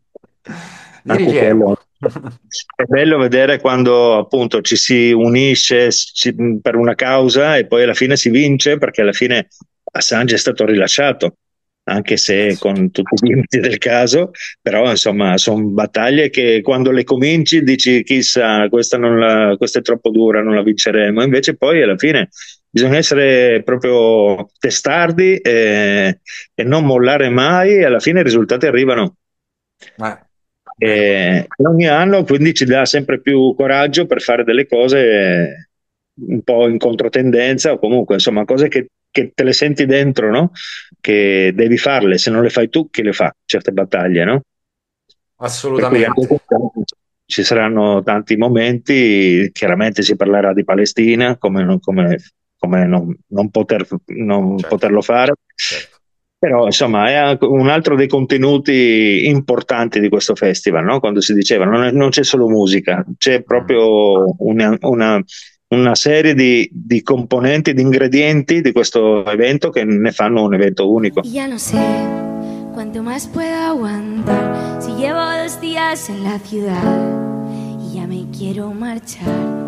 di Anche rilievo. quello. È bello vedere quando appunto ci si unisce ci- per una causa e poi alla fine si vince, perché alla fine Assange è stato rilasciato, anche se con tutti i limiti del caso, però insomma sono battaglie che quando le cominci dici chissà, questa, non la, questa è troppo dura, non la vinceremo, invece poi alla fine bisogna essere proprio testardi e, e non mollare mai, e alla fine i risultati arrivano. Eh, E ogni anno quindi ci dà sempre più coraggio per fare delle cose un po' in controtendenza, o comunque insomma cose che, che te le senti dentro, no? Che devi farle, se non le fai tu, chi le fa certe battaglie, no? Per cui anche assolutamente. ci saranno tanti momenti, chiaramente si parlerà di Palestina, come, non- come, come non, non poter, non Certo. poterlo fare. Certo. Però insomma è anche un altro dei contenuti importanti di questo festival, no? Quando si diceva non, è- non c'è solo musica, c'è proprio una, una- una serie di, di componenti, di ingredienti di questo evento che ne fanno un evento unico. Y ya no sé cuánto más puedo aguantar si llevo dos días en la ciudad y ya me quiero marchar.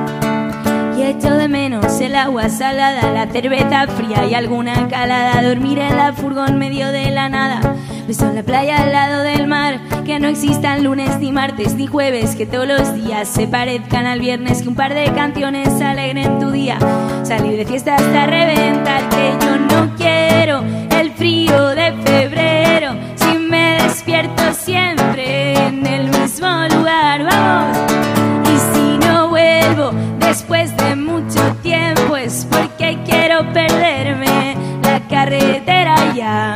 Y echo de menos el agua salada, la cerveza fría y alguna calada. Dormir en la furgón medio de la nada. Beso en la playa al lado del mar. Que no existan lunes ni martes ni jueves. Que todos los días se parezcan al viernes. Que un par de canciones alegren tu día. Salir de fiesta hasta reventar. Que yo no quiero el frío de febrero. Si me despierto siempre en el mismo lugar. Vamos. Y si no vuelvo después de mucho tiempo es porque quiero perderme la carretera ya.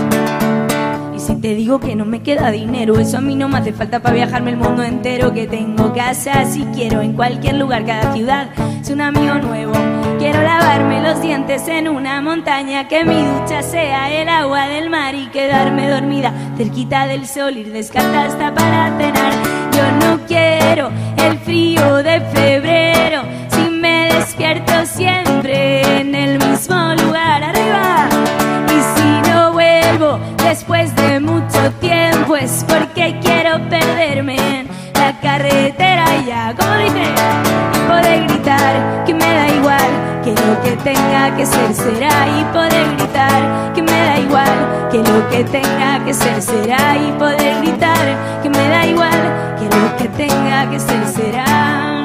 Y si te digo que no me queda dinero, eso a mí no me hace falta para viajarme el mundo entero. Que tengo casa si quiero en cualquier lugar, cada ciudad es un amigo nuevo. Quiero lavarme los dientes en una montaña, que mi ducha sea el agua del mar y quedarme dormida cerquita del sol, ir descalza hasta para cenar. Yo no quiero el frío de febrero si me despierto siempre en el mismo lugar. ¡Arriba! Y si no vuelvo después de mucho tiempo es porque quiero perderme en la carretera ya. Como dice, y poder gritar que me da igual, que lo que tenga que ser será. Y poder gritar que me da igual, que lo que tenga que ser será. Y poder gritar que me da igual, que lo que tenga que ser será.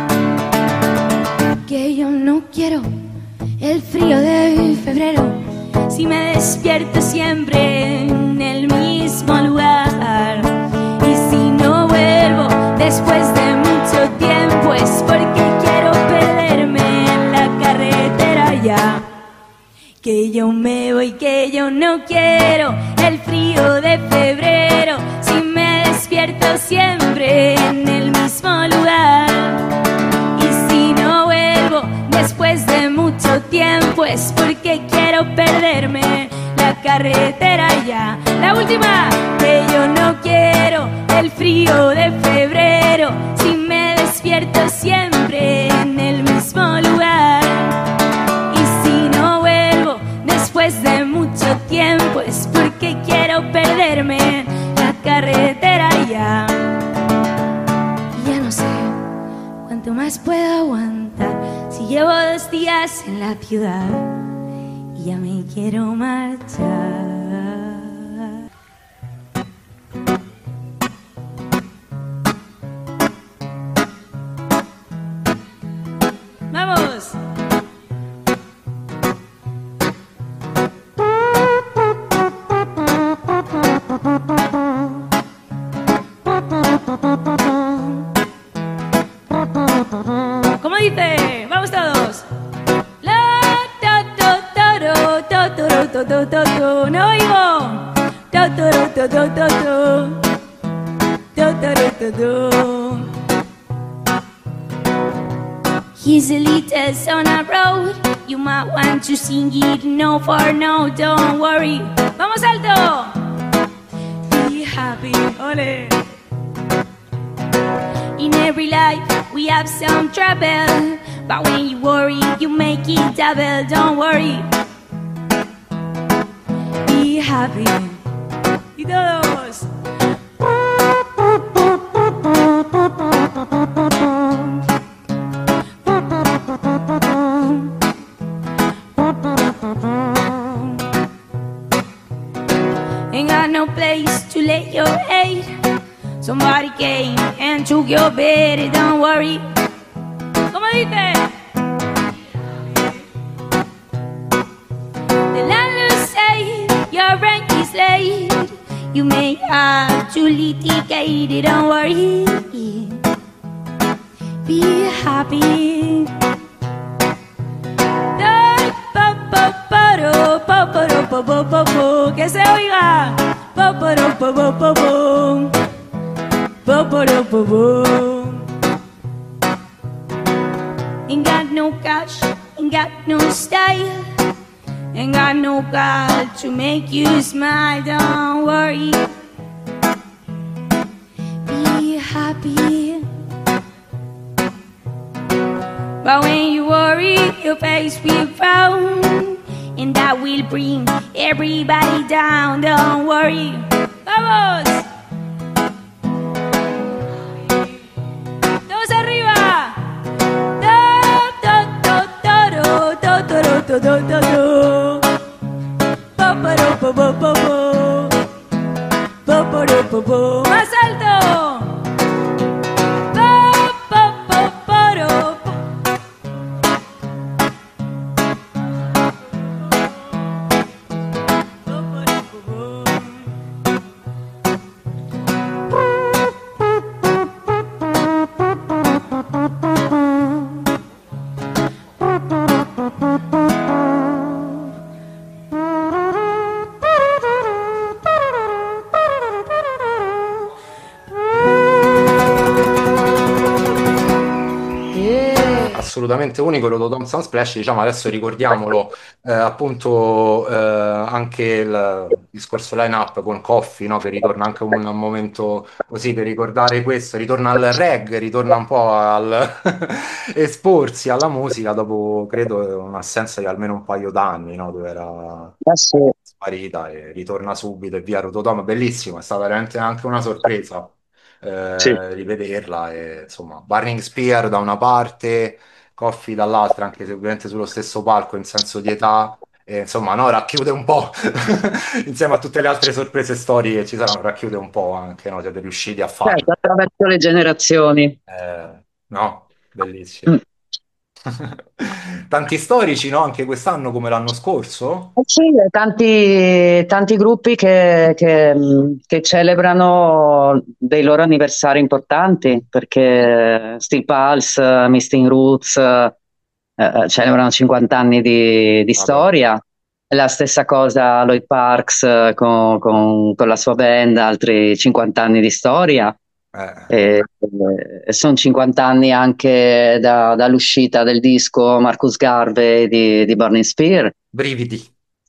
Que yo no quiero el frío de febrero si me despierto siempre en el mismo lugar. Y si no vuelvo después de mucho tiempo es porque quiero perderme en la carretera ya. Que yo me voy, que yo no quiero el frío de febrero si me despierto siempre en el mismo lugar. Y si no vuelvo después de mucho tiempo es porque quiero perderme la carretera ya. La última, que yo no quiero el frío de febrero si me despierto siempre en el mismo lugar. Y si no vuelvo después de mucho tiempo es porque quiero perderme la carretera ya. Y ya no sé cuánto más puedo aguantar si llevo dos días en la ciudad y ya me quiero marchar. ¡Vamos! ¿Cómo dice? ¡Vamos todos! La, to, to, toro, to, toro, to, to, to, to. ¡No oigo! To, toro, to, to, to, to. To, toro, to, to. He's a little on a road. You might want to sing it no for no, don't worry. ¡Vamos alto! Be happy, ole. In every life we have some trouble, But when you worry, you make it double. Don't worry. Be happy. Y todos. Ain't got no place to lay your head. Somebody came and took your bed. Don't worry. ¿Cómo dice? The landlord say your rent is late. You may have to litigate. Don't worry. Be happy. Que se oiga. Ain't got no cash, ain't got no style, ain't got no girl to make you smile. Don't worry. Be happy. But when you worry, your face will frown, and that will bring everybody down. Don't worry. Vamos. Todos arriba. Do, do, do, do, do, do, do, do, do, do. Po, po, ro, po, po, po, po. Po, po, ro, po, po. Más alto. Assolutamente unico lo Tom Sunsplash, diciamo adesso ricordiamolo, eh, appunto eh, anche il discorso line-up con Coffee, no, che ritorna anche un, un momento così per ricordare questo, ritorna al reggae, ritorna un po' al esporsi alla musica dopo credo un'assenza di almeno un paio d'anni, no, dove era sparita e ritorna subito e via Rototom, bellissimo, è stata veramente anche una sorpresa. Eh, Sì. rivederla e insomma Burning Spear da una parte, Coffee dall'altra, anche se ovviamente sullo stesso palco in senso di età, e insomma no, racchiude un po' insieme a tutte le altre sorprese storiche che ci saranno, racchiude un po' anche, no? Siete riusciti a farlo. Certo, attraverso le generazioni. Eh, no, bellissimo. Mm. Tanti storici, no? Anche quest'anno come l'anno scorso. Eh sì, tanti, tanti gruppi che, che, mh, che celebrano dei loro anniversari importanti, perché Steel Pulse, Misting Roots eh, eh, celebrano cinquanta anni di, di Vabbè. storia. La stessa cosa Lloyd Parks eh, con, con- con la sua band, altri cinquanta anni di storia. Eh, E, e sono cinquanta anni anche da- dall'uscita del disco Marcus Garvey di, di Burning Spear. brividi.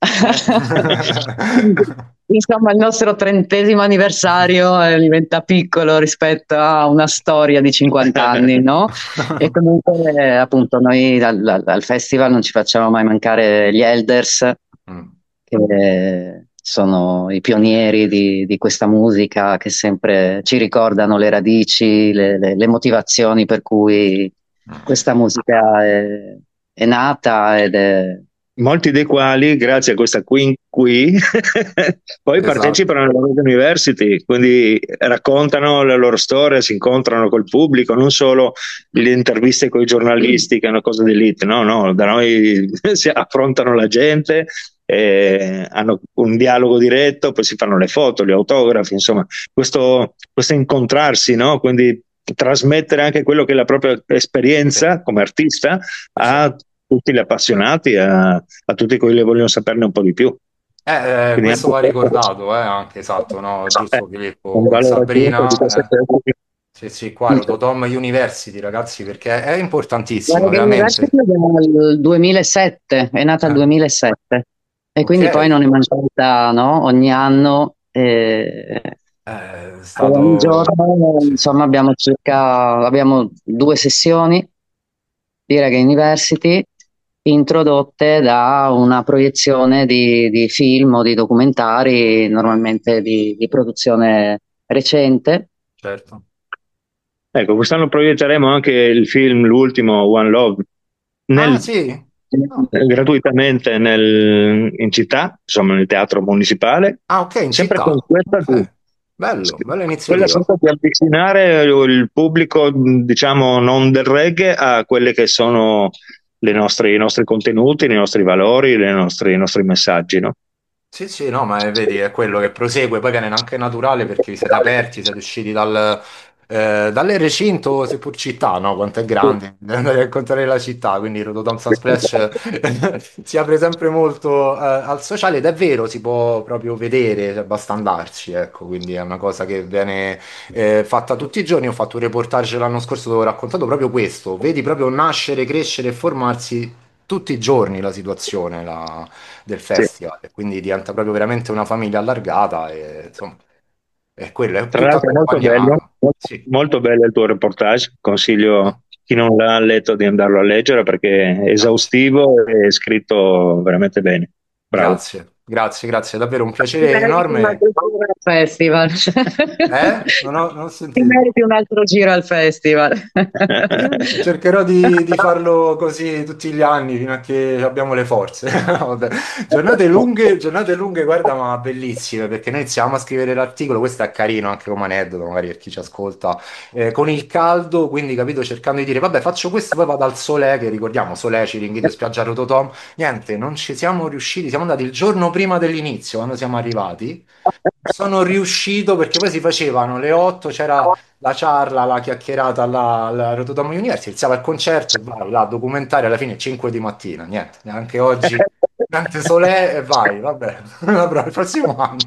Insomma, il nostro trentesimo anniversario eh, diventa piccolo rispetto a una storia di cinquanta anni, no? E comunque, eh, appunto, noi al, al- al festival non ci facciamo mai mancare gli Elders, Mm. che sono i pionieri di, di questa musica, che sempre ci ricordano le radici, le, le- le motivazioni per cui questa musica è, è nata ed è... Molti dei quali, grazie a questa qui, qui poi Esatto. partecipano alla Road University, quindi raccontano la loro storia, si incontrano col pubblico, non solo le interviste con i giornalisti che è una cosa d'elite, no, no, da noi si affrontano la gente, eh, hanno un dialogo diretto, poi si fanno le foto, gli autografi, insomma, questo, questo incontrarsi, no? Quindi trasmettere anche quello che è la propria esperienza come artista a tutti gli appassionati, a, a tutti quelli che vogliono saperne un po' di più. Eh, eh, Quindi questo va anche- ricordato, eh, anche esatto, no? Giusto Eh, Filippo, un con valore Sabrina, aggiunto di queste eh, cose. sì, sì, qua Rototom University, ragazzi, perché è importantissimo, Guarda che veramente. University è del duemilasette, è nata nel Eh, duemilasette e quindi ok. poi non è mancata, no? Ogni anno, eh, È ogni stato... giorno, sì, sì. insomma, abbiamo circa abbiamo due sessioni di Reggae University, introdotte da una proiezione di, di film o di documentari, normalmente di, di produzione recente. Certo. Ecco, quest'anno proietteremo anche il film, l'ultimo, One Love, nel, Ah, sì? No. gratuitamente nel, in città, insomma nel teatro municipale, Ah, ok, in sempre città. con questa Ok. Bello, bella quella iniziativa. cosa di avvicinare il pubblico, diciamo, non del reggae a quelle che sono le nostre, i nostri contenuti, i nostri valori, le nostri, i nostri messaggi, no? Sì, sì, no, ma è- vedi, è quello che prosegue, poi viene anche naturale perché vi siete aperti, siete usciti dal, eh, dal recinto, seppur città, no? Quanto è grande, andare a incontrare la città, quindi Rototom Sunsplash eh, si apre sempre molto eh, al sociale ed è vero, si può proprio vedere, cioè, basta andarci, ecco, quindi è una cosa che viene eh, fatta tutti i giorni. Ho fatto un reportage l'anno scorso dove ho raccontato proprio questo, vedi proprio nascere, crescere e formarsi tutti i giorni la situazione, la del Sì. festival, e quindi diventa proprio veramente una famiglia allargata e insomma, è quello, è Tra tutto l'altro è molto bello, accompagnato. molto, Sì. molto bello il tuo reportage, consiglio chi non l'ha letto di andarlo a leggere perché è Grazie, esaustivo e scritto veramente bene. Bravo. grazie, grazie, grazie, è davvero un Ti piacere meriti un enorme. altro giro al festival. Eh? Non ho, non ho Ti sentito. meriti un altro giro al festival. Cercherò di, di farlo così tutti gli anni fino a che abbiamo le forze. Vabbè. Giornate lunghe, giornate lunghe, guarda, ma bellissime perché noi iniziamo a scrivere l'articolo. Questo è carino anche come aneddoto, magari per chi ci ascolta. Eh, con il caldo, quindi capito, cercando di dire, vabbè, faccio questo, poi vado al Solè, che ricordiamo, Solè, Ciringhito, Spiaggia Rototom. Niente, non ci siamo riusciti. Siamo andati il giorno prima dell'inizio, quando siamo arrivati. Sono riuscito perché poi si facevano le otto, c'era la ciarla, la chiacchierata alla, alla Rotterdam University, iniziava il concerto e vai là, documentario alla fine cinque di mattina, niente, neanche oggi, niente sole e vai, vabbè, vabbè, il prossimo anno.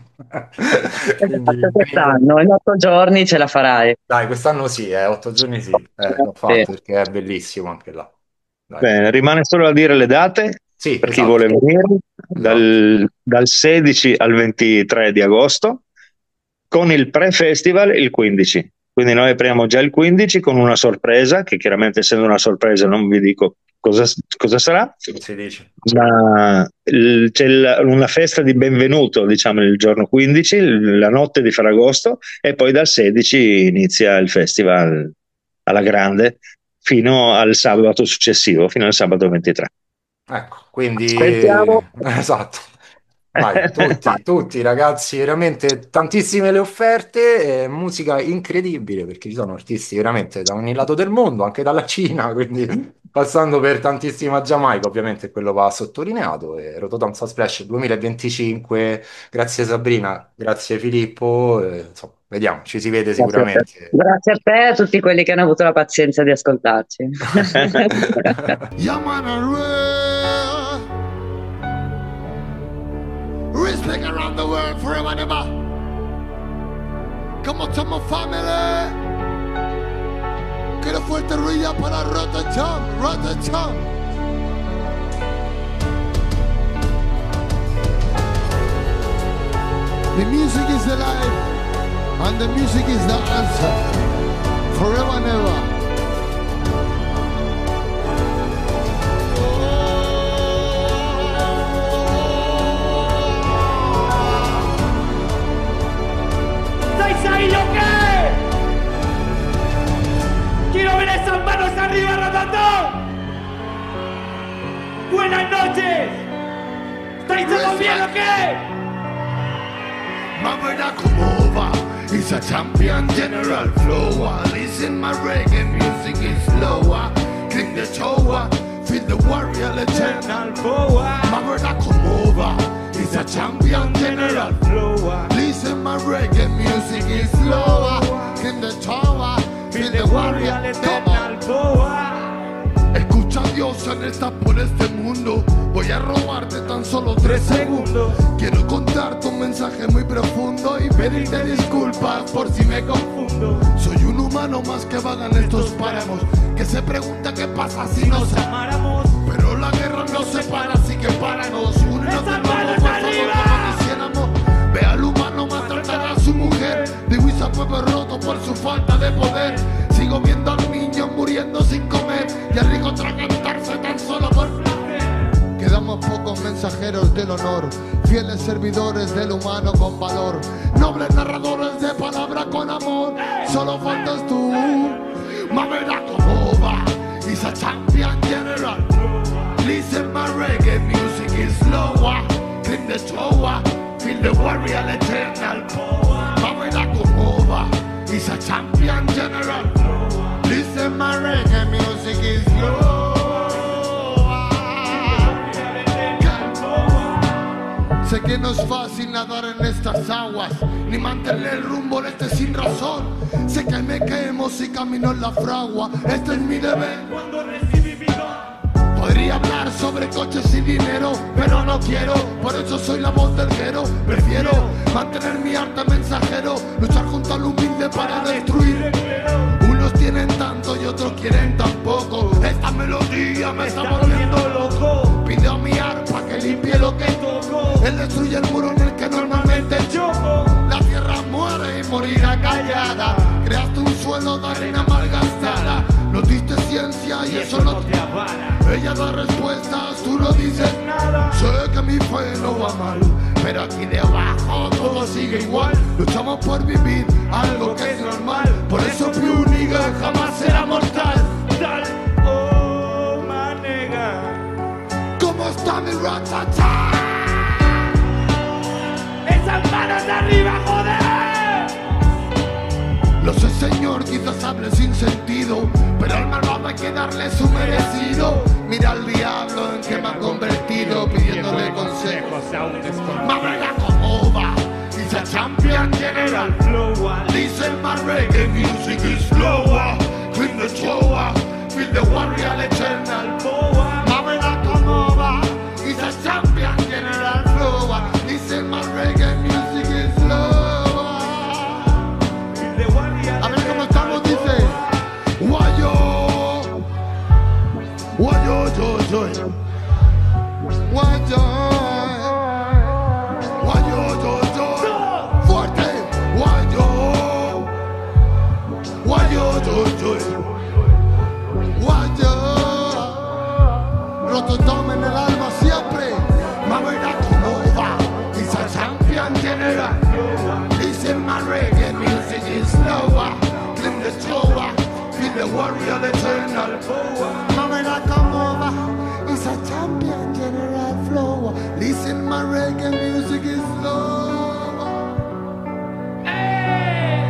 Quindi, Esatto, quindi, quest'anno, in otto giorni ce la farai. dai, quest'anno sì, eh, otto giorni sì, eh, l'ho Sì. fatto perché è bellissimo anche là. Dai. Bene, rimane solo da dire le date Sì, per chi esatto, vuole venire, esatto. dal, dal sedici al ventitré di agosto, con il pre-festival il quindici. Quindi noi apriamo già il quindici con una sorpresa, che chiaramente essendo una sorpresa non vi dico cosa, cosa sarà, Non si dice. ma il- c'è il- una festa di benvenuto, diciamo, il giorno quindici, il- la notte di Ferragosto, e poi dal sedici inizia il festival alla grande fino al sabato successivo, fino al sabato ventitré. Ecco, quindi Aspettiamo. esatto. Vai, tutti, tutti ragazzi, veramente tantissime le offerte, eh, musica incredibile perché ci sono artisti veramente da ogni lato del mondo, anche dalla Cina, quindi passando per tantissima Giamaica, ovviamente quello va sottolineato. E Rototom Splash duemilaventicinque, grazie Sabrina, grazie Filippo, eh, insomma, vediamo, ci si vede Grazie a te. sicuramente. Grazie a te e a tutti quelli che hanno avuto la pazienza di ascoltarci. Yeah, man, a real respect around the world forever and ever. Come on to my family. Que lo fuerte ruido para Rototom, Rototom. The music is the life, and the music is the answer. Forever and ever. ¿Estáis ahí lo que? Quiero ver esas manos arriba, Rototom. Buenas noches. ¿Estáis todos bien o qué? My brother come over, he's a champion general flower. Listen, my reggae music is slower. Clean the tower, feel the warrior eternal power. My brother come over, he's a champion general flower. Listen, my reggae music is slower. Clean the tower, feel the warrior eternal power. Escucha a Dios en esta por este mundo. Voy a robarte tan solo tres segundos. Quiero contarte un mensaje muy profundo y pedirte disculpas por si me confundo. Soy un humano más que vaga en estos páramos, que se pregunta qué pasa si nos amáramos. Pero la guerra nos separa, así que páranos. Únenos de nuevo, por favor, como quisiéramos. Ve al humano maltratar a su mujer. Divisa pueblo roto por su falta de poder. Sigo viendo a los niños muriendo sin comer y al rico tragando somos mensajeros del honor, fieles servidores del humano con valor, nobles narradores de palabra con amor. Solo faltas tú, mamera como va, is a champion general. Listen my reggae music is slower, clean the shower, feel the warrior eternal. Mamera como va, is a champion general. Listen my reggae music is slower. Sé que no es fácil nadar en estas aguas, ni mantener el rumbo en este sin razón. Sé que me quemo si camino en la fragua, este es mi deber cuando recibí mi don. Podría hablar sobre coches y dinero, pero no quiero, por eso soy la voz del guero. Prefiero mantener mi arte mensajero, luchar junto al humilde para destruir. Unos tienen tanto y otros quieren tan poco. Esta melodía me está volviendo loco. Pido a mi arpa que limpie lo que toco. Él destruye el muro en el que normalmente choco. La tierra muere y morirá callada. Creaste un suelo de arena malgastada. No diste ciencia y eso no te avala. Ella da respuestas, tú no dices nada. Sé que mi fe no va mal, pero aquí debajo todo sigue igual. Luchamos por vivir algo que es normal. Por eso Piuniga jamás será mortal. Tal, oh, manega. ¿Cómo está mi ratata? ¡Esas manos de arriba, joder! Lo sé, señor, quizás hable sin sentido, pero al malvado hay que darle su merecido. Mira al diablo en que me ha convertido, pidiéndole consejos a un desconocido. Mamela como va, dice champion general flow. Listen my reggae music is slower, clean the shower, feel the warrior eternal power. Mamela como va, dice champion general flow. Listen my reggae music is slower. A ver cómo estamos, dice. Guayo, guayo, yo, yo. Guayo, guayo, yo, yo. Fuerte, guayo, guayo, yo, yo. Guayo, Rototom en el alma siempre. Mamera como va, is a champion general. Listen my reggae music is slower, clean the shower, feel the warrior eternal power. Mamera como va, is a champion general flow. Listen my reggae music is slower. Hey!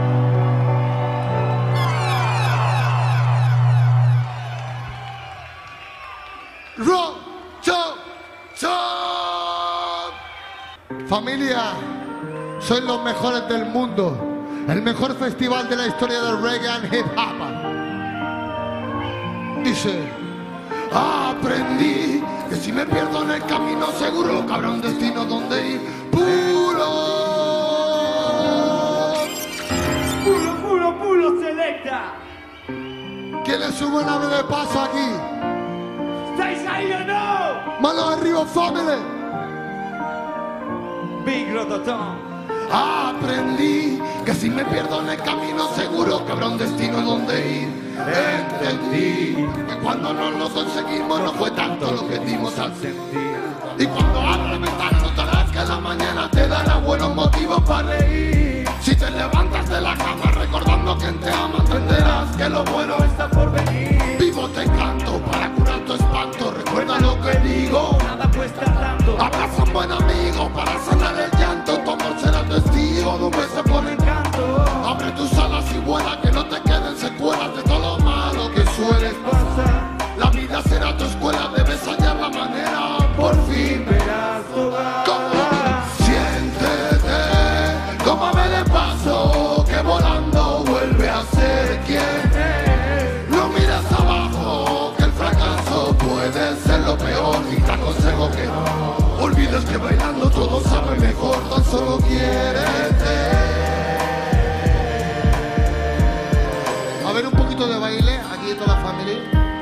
Rock, chop, chop. Familia, sois los mejores del mundo. El mejor festival de la historia del reggae and hip hop. Dice, aprendí que si me pierdo en el camino seguro que habrá un destino donde ir. Puro, Puro, puro, puro, selecta. ¿quién le sube nave de paso aquí? ¿Estáis ahí o no? Manos arriba, family. Big Rototom. Aprendí que si me pierdo en el camino seguro que habrá un destino donde ir. Entendí que cuando no lo conseguimos no fue tanto lo que dimos al sentir. Y cuando abres la ventana notarás que la mañana te dará buenos motivos para reír. Si te levantas de la cama recordando que te ama, entenderás que lo bueno está por venir. Vivo te canto para curar tu espanto, recuerda lo que digo, Nada cuesta tanto. abraza a un buen amigo para sanar el llanto. Tu amor será testigo de un beso con encanto. Abre tus alas y vuela, que no te queden secuelas de todo lo malo que sueles pasar. La vida será tu escuela, debes hallar la manera. Por fin verás toda. Siéntete, tómame de paso, que volando vuelve a ser quien es. No mires abajo, que el fracaso puede ser lo peor. Y te aconsejo que no olvides que bailando todo sabe mejor. Tan solo quiérete. A ver un poquito de baile aquí toda la familia.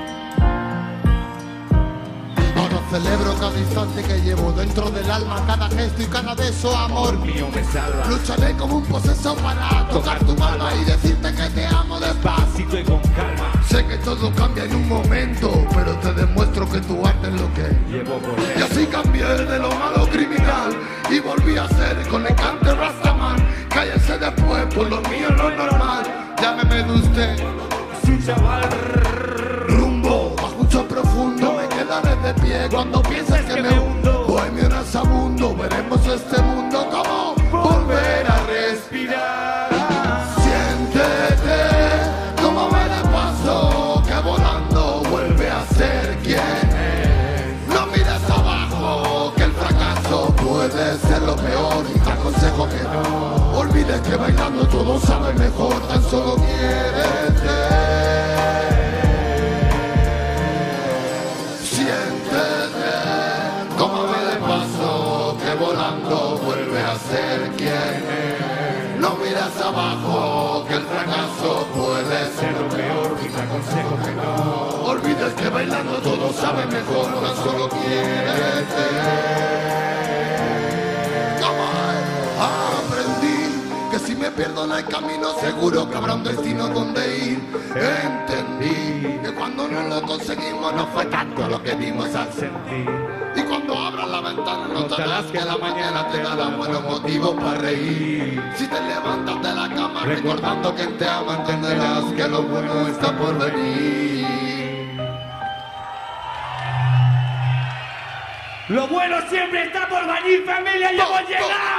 Ahora celebro cada instante que llevo dentro del alma, cada gesto y cada beso, amor Mío me salva. lucharé como un poseso para tocar tu alma y decirte que te amo despacio. Despacito y con calma. Sé que todo cambia en un momento, pero te demuestro que tu arte es lo que Llevo por y él. así cambié de lo malo criminal y volví a ser con el cante Rastaman. Cállese después, por lo mío no es normal. Llámeme de usted, Su chaval. rumbo bajo profundo. Me quedaré de pie cuando pienses que me hundo. Bohemio nasabundo, veremos este mundo como volver a respirar. Siéntete, como va de paso, que volando vuelve a ser quien es. No mires abajo, que el fracaso puede ser lo peor. Y te aconsejo que no olvides que bailando todo sabe mejor. Tan solo quiérete. Siéntete, como va de paso, que volando vuelve a ser quien es. No miras abajo, que el fracaso puede ser lo peor. Y te aconsejo que no olvides que bailando todo sabe mejor. Tan solo quiérete. ¿Cómo es? Aprendí que si me pierdo en el camino seguro que habrá un destino donde ir. Entendí que cuando no lo conseguimos no fue tanto lo que dimos al sentir. Y cuando abras la ventana notarás que la mañana te dará buenos motivos para reír. Si te levantas de la cama recordando que te ama, entenderás que lo bueno está por venir. Lo bueno siempre está por venir, familia, y hemos llegado.